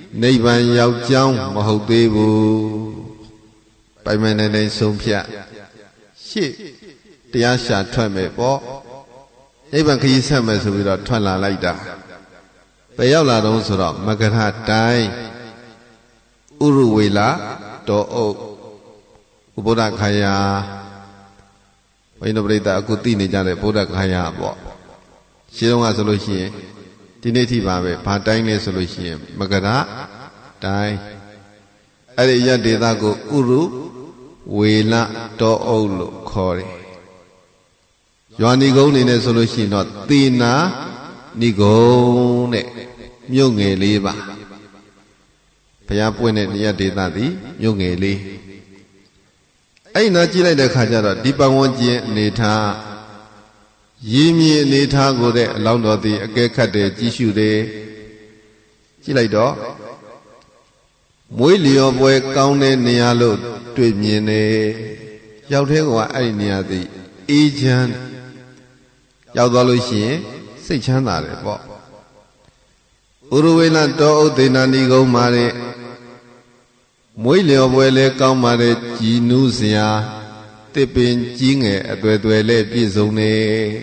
နိဗ္ဗာန်ရောက်ကြောင်းမဟုတ်သေးဘူးပိုင်မနေနေဆုံးဖြတ်ရှေ့တရားရှာထွက်မယ်ပေါ့နိဗ္ဗာန်ခရီးဆက်မယ်ဆိုပြီးတော့ထွက်လာလိုက်တာဘယ်ရောက်လာတော့ဆိုတော့မဂ္ဂထတိုင်းဥရဝေလာတောအုပ်ဥပုဒ္ဒခါယာဘိန္ဒပရိသတ်အခုသိနေကြတဲ့ဗုဒ္ဓခါယာပေါ့ရှင်းတော့ကဆိုလို့ရှိရင်ဒီနေ့ထိပါပဲဘာတိုင်းလဲဆိုလို့ရှိရင်မဂ္ဂထတိုင်းအဲ့ဒီရဒေသကိုဥရဝေလတောအုပ်လို့ခေါ်တယ်ရွာဏီကုန်းနေနဲ့ဆိုလို့ရှိရင်တော့သေနာဏီကုန်းတဲ့မြို့ငယ်လေးပါဘုရားပွင့်တဲ့နေရာဒေသသည်မြို့ငယ်လေးအဲ့နာကြည့်လိုက်တဲ့ခါကျတော့ဒီပတ်ဝန်းကျင်အနေထားရင်းမြေအနေထားကိုတဲ့အလောင်းတော်သည်အကဲခတ်တယ်ကြည့်ရှုတယ်ကြည့်လိုက်တော့မွေးလျော်ပွဲကောင်းတဲ့နေရာလို့တွေ့မြင်တယ်ရောက်တဲ့ကောင်ကအဲ့ဒီနေရာသည်အေးချမ်းရောက်သွားလို့ရှိရင်စိတ်ချမ်းသာတယ်ပေါ့ဥရဝေလတောဥဒေနာဏီကုန်းမှာတဲ့မွေးလျော်ပွဲလဲကောင်းပါတယ်ကြည်နူးစရာတစ်ပင်ကြီးငယ်အသွယ်သွယ်လဲပြည့်စုံနေ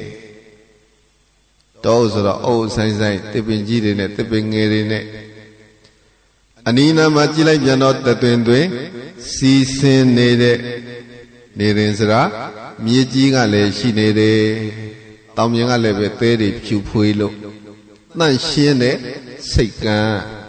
တောဆိုတော့အုပ်ဆိုင်ဆိုင်တစ်ပင်ကြီးတွေနဲ့တစ်ပင်ငယ်တွေနဲ့အနီးနားမှာကြည့်လိုက်ပြန်တော့တသွင်သွင်စီစင်းနေတဲ့နေရင်စရာမြေကြီးကလည်းရှိနေတယ်တောင်မြင်ကလည်းပဲသဲတွေဖြူဖွေးလို့တန့်ရှင်းတဲ့စိတ်ကံ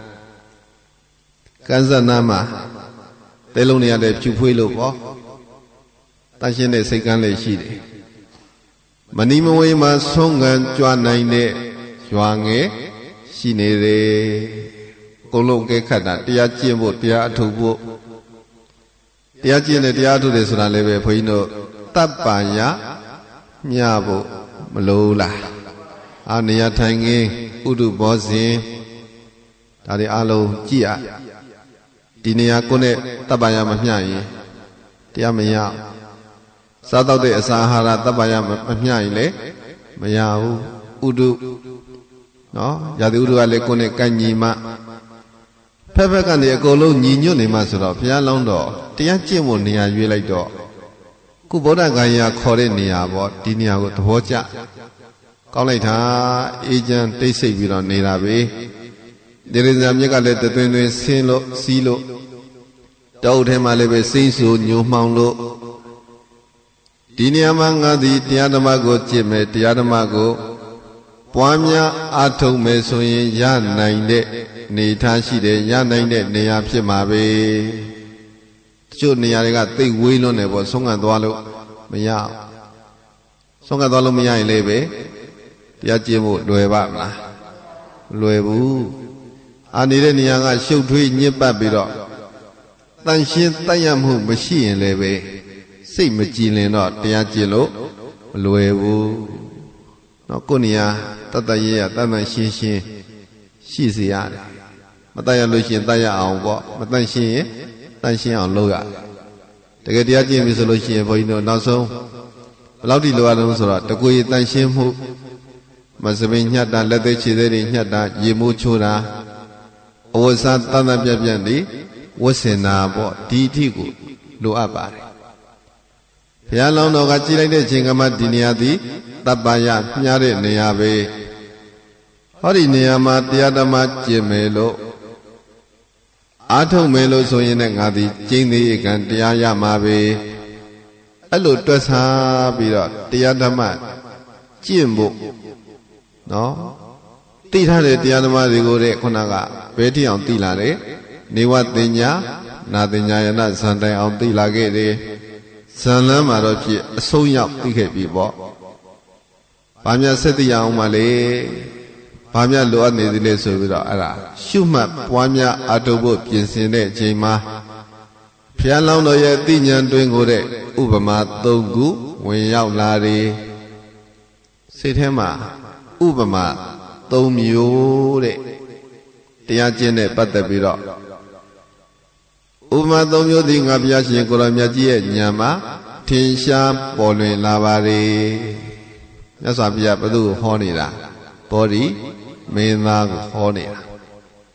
ကံဇနာမှာတဲလုံးတွေရတယ်ဖြူဖွေးလို့ပေါ့တန့်ရှင်းတဲ့စိတ်ကံလည်းရှိတယ်မဏိမဝေမှာဆုံးကံကြွနိုင်တဲ့ရွာငယ်ရှိနေတယ်ကိုလုံးကဲခတ်တာတရားကျင့်ဖို့တရားအထုပ်ဖို့တရားကျင့်တဲ့တရားအထုပ်တယ်ဆိုတာလည်းပဲဘုန်းကြီးတို့တပ်ပါရမျှဖို့မလို့လားအာနေရထိုင်ခင်းဥဒုဘောဇဉ်ဒါတွေအလုံးကြည့်ရဒီနေရာကိုနဲ့တပ်ပါရမမျှရင်တရားမရစားတော့တဲ့အစာအာဟာရတပ်ပါရမမျှရင်လေမရဘူးဥဒုနော်ရာသီဥတုကလည်းကိုနဲ့ကန့်ညီမှဖက်ဖက်ကနေအကုန်လုံးညီညွတ်နေမှဆိုတော့ဘုရားလောင်းတော့တရားကျင့်ဖို့နေရာရွေးလိုက်တော့ခုဗုဒ္ဓဂါယာခေါ်တဲ့နေရာပေါ့ဒီနေရာကိုသဘောကျကောင်းလိုက်တာအေးချမ်းတိတ်ဆိတ်ပြီးတော့နေတာပဲဒီရဇာမြစ်ကလည်းတသွင်းသွင်းဆင်းလို့စီးလို့တောအုပ်ထဲမှာလည်းပဲစိမ့်ဆူညိုမှောင်လို့ဒီနေရာမှာငါသည်တရားဓမ္မကိုကျင့်မယ်တရားဓမ္မကိုပွားများအားထုတ်မယ်ဆိုရင်ရနိုင်တဲ့နေထားရှိတယ်ရနိုင်တဲ့နေရာဖြစ်မှာပဲတချို့နေရာတွေကသိဝေးလွန်းတယ်ပေါ့ဆုံးခံသွားလို့မရဆုံးခံသွားလို့မရရင်လည်းပဲတရားကျင့်ဖို့လွယ်ပါမလားမလွယ်ဘူးအာနေတဲ့နေရာကရှုပ်ထွေးညစ်ပတ်ပြီးတော့တန်ရှင်းတတ်ရမှုမရှိရင်လည်းပဲစိတ်မကြည်လင်တော့တရားကျင့်လို့မလွယ်ဘူးနော်ကိုနေရာတတ်တရရတတ်မှန်ရှင်းရှင်းရှိစေရတယ်မတတ်ရလို့ရှိရင်တတ်ရအောင်ပေါ့မတတ်ရှင်းရင်တတ်ရှင်းအောင်လုပ်ရတယ်တကယ်တရားကျင့်ပြီဆိုလို့ရှိရင်ဘုန်းကြီးတို့နောက်ဆုံးဘယ်လောက်ထိလိုရအောင်ဆိုတော့တကူရတတ်ရှင်းမှုမစပင်ညှတ်တာလက်သေးခြေသေးတွေညှတ်တာရေမိုးချိုးတာအဝတ်စားတန်တန်ပြက်ပြက်တွေဝတ်ဆင်တာပေါ့ဒီအထိကိုလိုအပ်ပါတယ်ဘုရားလောင်းတော်ကကြည်လိုက်တဲ့အချိန်ကမှဒီနေရာသည်တပ်ပါရမြားတဲ့နေရာပဲဟောဒီနေရာမှာတရားဓမ္မကျင့်မယ်လို့အားထုတ်မယ်လို့ဆိုရင်လည်းငါသည်ကျင့်သေးကံတရားရမှာပဲအဲ့လိုတွက်စားပြီးတော့တရားဓမ္မကျင့်ဖို့နော်သိထားတဲ့တရားဓမ္မတွေကိုတဲ့ခုနကဘယ်တိအောင်သိလာတယ်နေဝတင်ညာနာတင်ညာယနာဇန်တိုင်အောင်သိလာခဲ့တယ်ဇန်လန်းမှာတော့ဖြစ်အဆုံးရောက်သိခဲ့ပြီပေါ့ဘာမြတ်ဆက်သိရအောင်မလဲဘာမြတ်လိုအပ်နေသေးလဲဆိုပြီးတော့အဲ့ဒါရှုမှတ်ပွားများအထုပ်ဖို့ပြင်ဆင်တဲ့အချိန်မှာဘုရားလောင်းတော်ရဲ့သိဉာဏ်တွင်ကိုတဲ့ဥပမာ၃ခုဝင်ရောက်လာတယ်စိတ်ထဲမှာဥပမာ၃မျိုးတဲ့တရားကျင့်တဲ့ပတ်သက်ပြီးတော့ဥပမာ၃မျိုးသည်ငါဘုရားရှင်ကိုရောမြတ်ကြီးရဲ့ဉာဏ်မှာထင်ရှားပေါ်လွင်လာပါれမြတ်စွာဘုရားဘုသူ့ကိုဟောနေတာဘောဓိမင်းသားကိုဟောနေတာ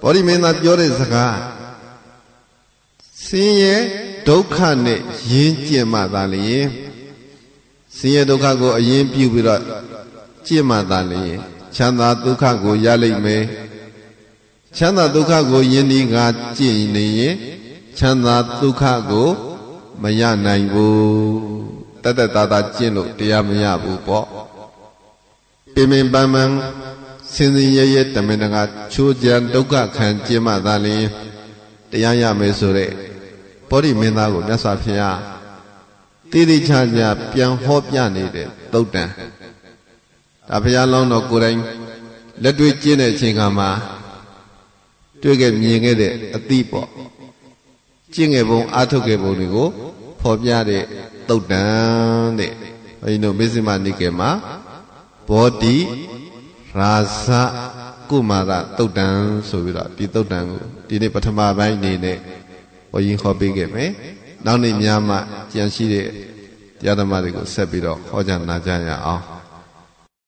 ဘောဓိမင်းသားပြောတဲ့စကားဆင်းရဲဒုက္ခနဲ့ယဉ်ကျင့်မှသာလျှင်ဆင်းရဲဒုက္ခကိုအရင်ပြုပြီးတော့ကျင့်မှသာလျှင်ချမ်းသာဒုက္ခကိုရလိမ့်မယ်ချမ်းသာဒုက္ခကိုယဉ်ဒီကကျင့်နေရင်ချမ်းသာဒုက္ခကိုမရနိုင်ဘူးတတ္တတာတာကျင့်လို့တရားမရဘူးပေါ့ပင်ပင်ပန်းပန်းစင်စင်ရဲရဲတမင်တကာချိုးကြံဒုက္ခခံကျင့်မှသာလျှင်တရားရမယ်ဆိုတဲ့ဘောဓိမင်းသားကိုမြတ်စွာဘုရားတိတိကျကျပြန်ဟောပြနေတဲ့သုတ်တံဒါဘုရားလောင်းတော်ကိုယ်တိုင်လက်တွေ့ကျင့်တဲ့အချိန်ကမှတွေ့ခဲ့မြင်ခဲ့တဲ့အသည့်ပေါ့ကျင့်ခဲ့ပုံအားထုတ်ခဲ့ပုံတွေကိုဖော်ပြတဲ့သုတ်တံတဲ့ဘုန်းကြီးတို့မေဇိမနိကေမှာဘောဓိရာဇကုမာရသုတ်တံဆိုပြီးတော့ဒီသုတ်တံကိုဒီနေ့ပထမပိုင်းအနေနဲ့ဘုန်းကြီးဟောပေးခဲ့မယ်နောက်နေ့များမှကြံရှိတဲ့တရားဓမ္မတွေကိုဆက်ပြီးတော့ဟောကြားနာကြရအောင်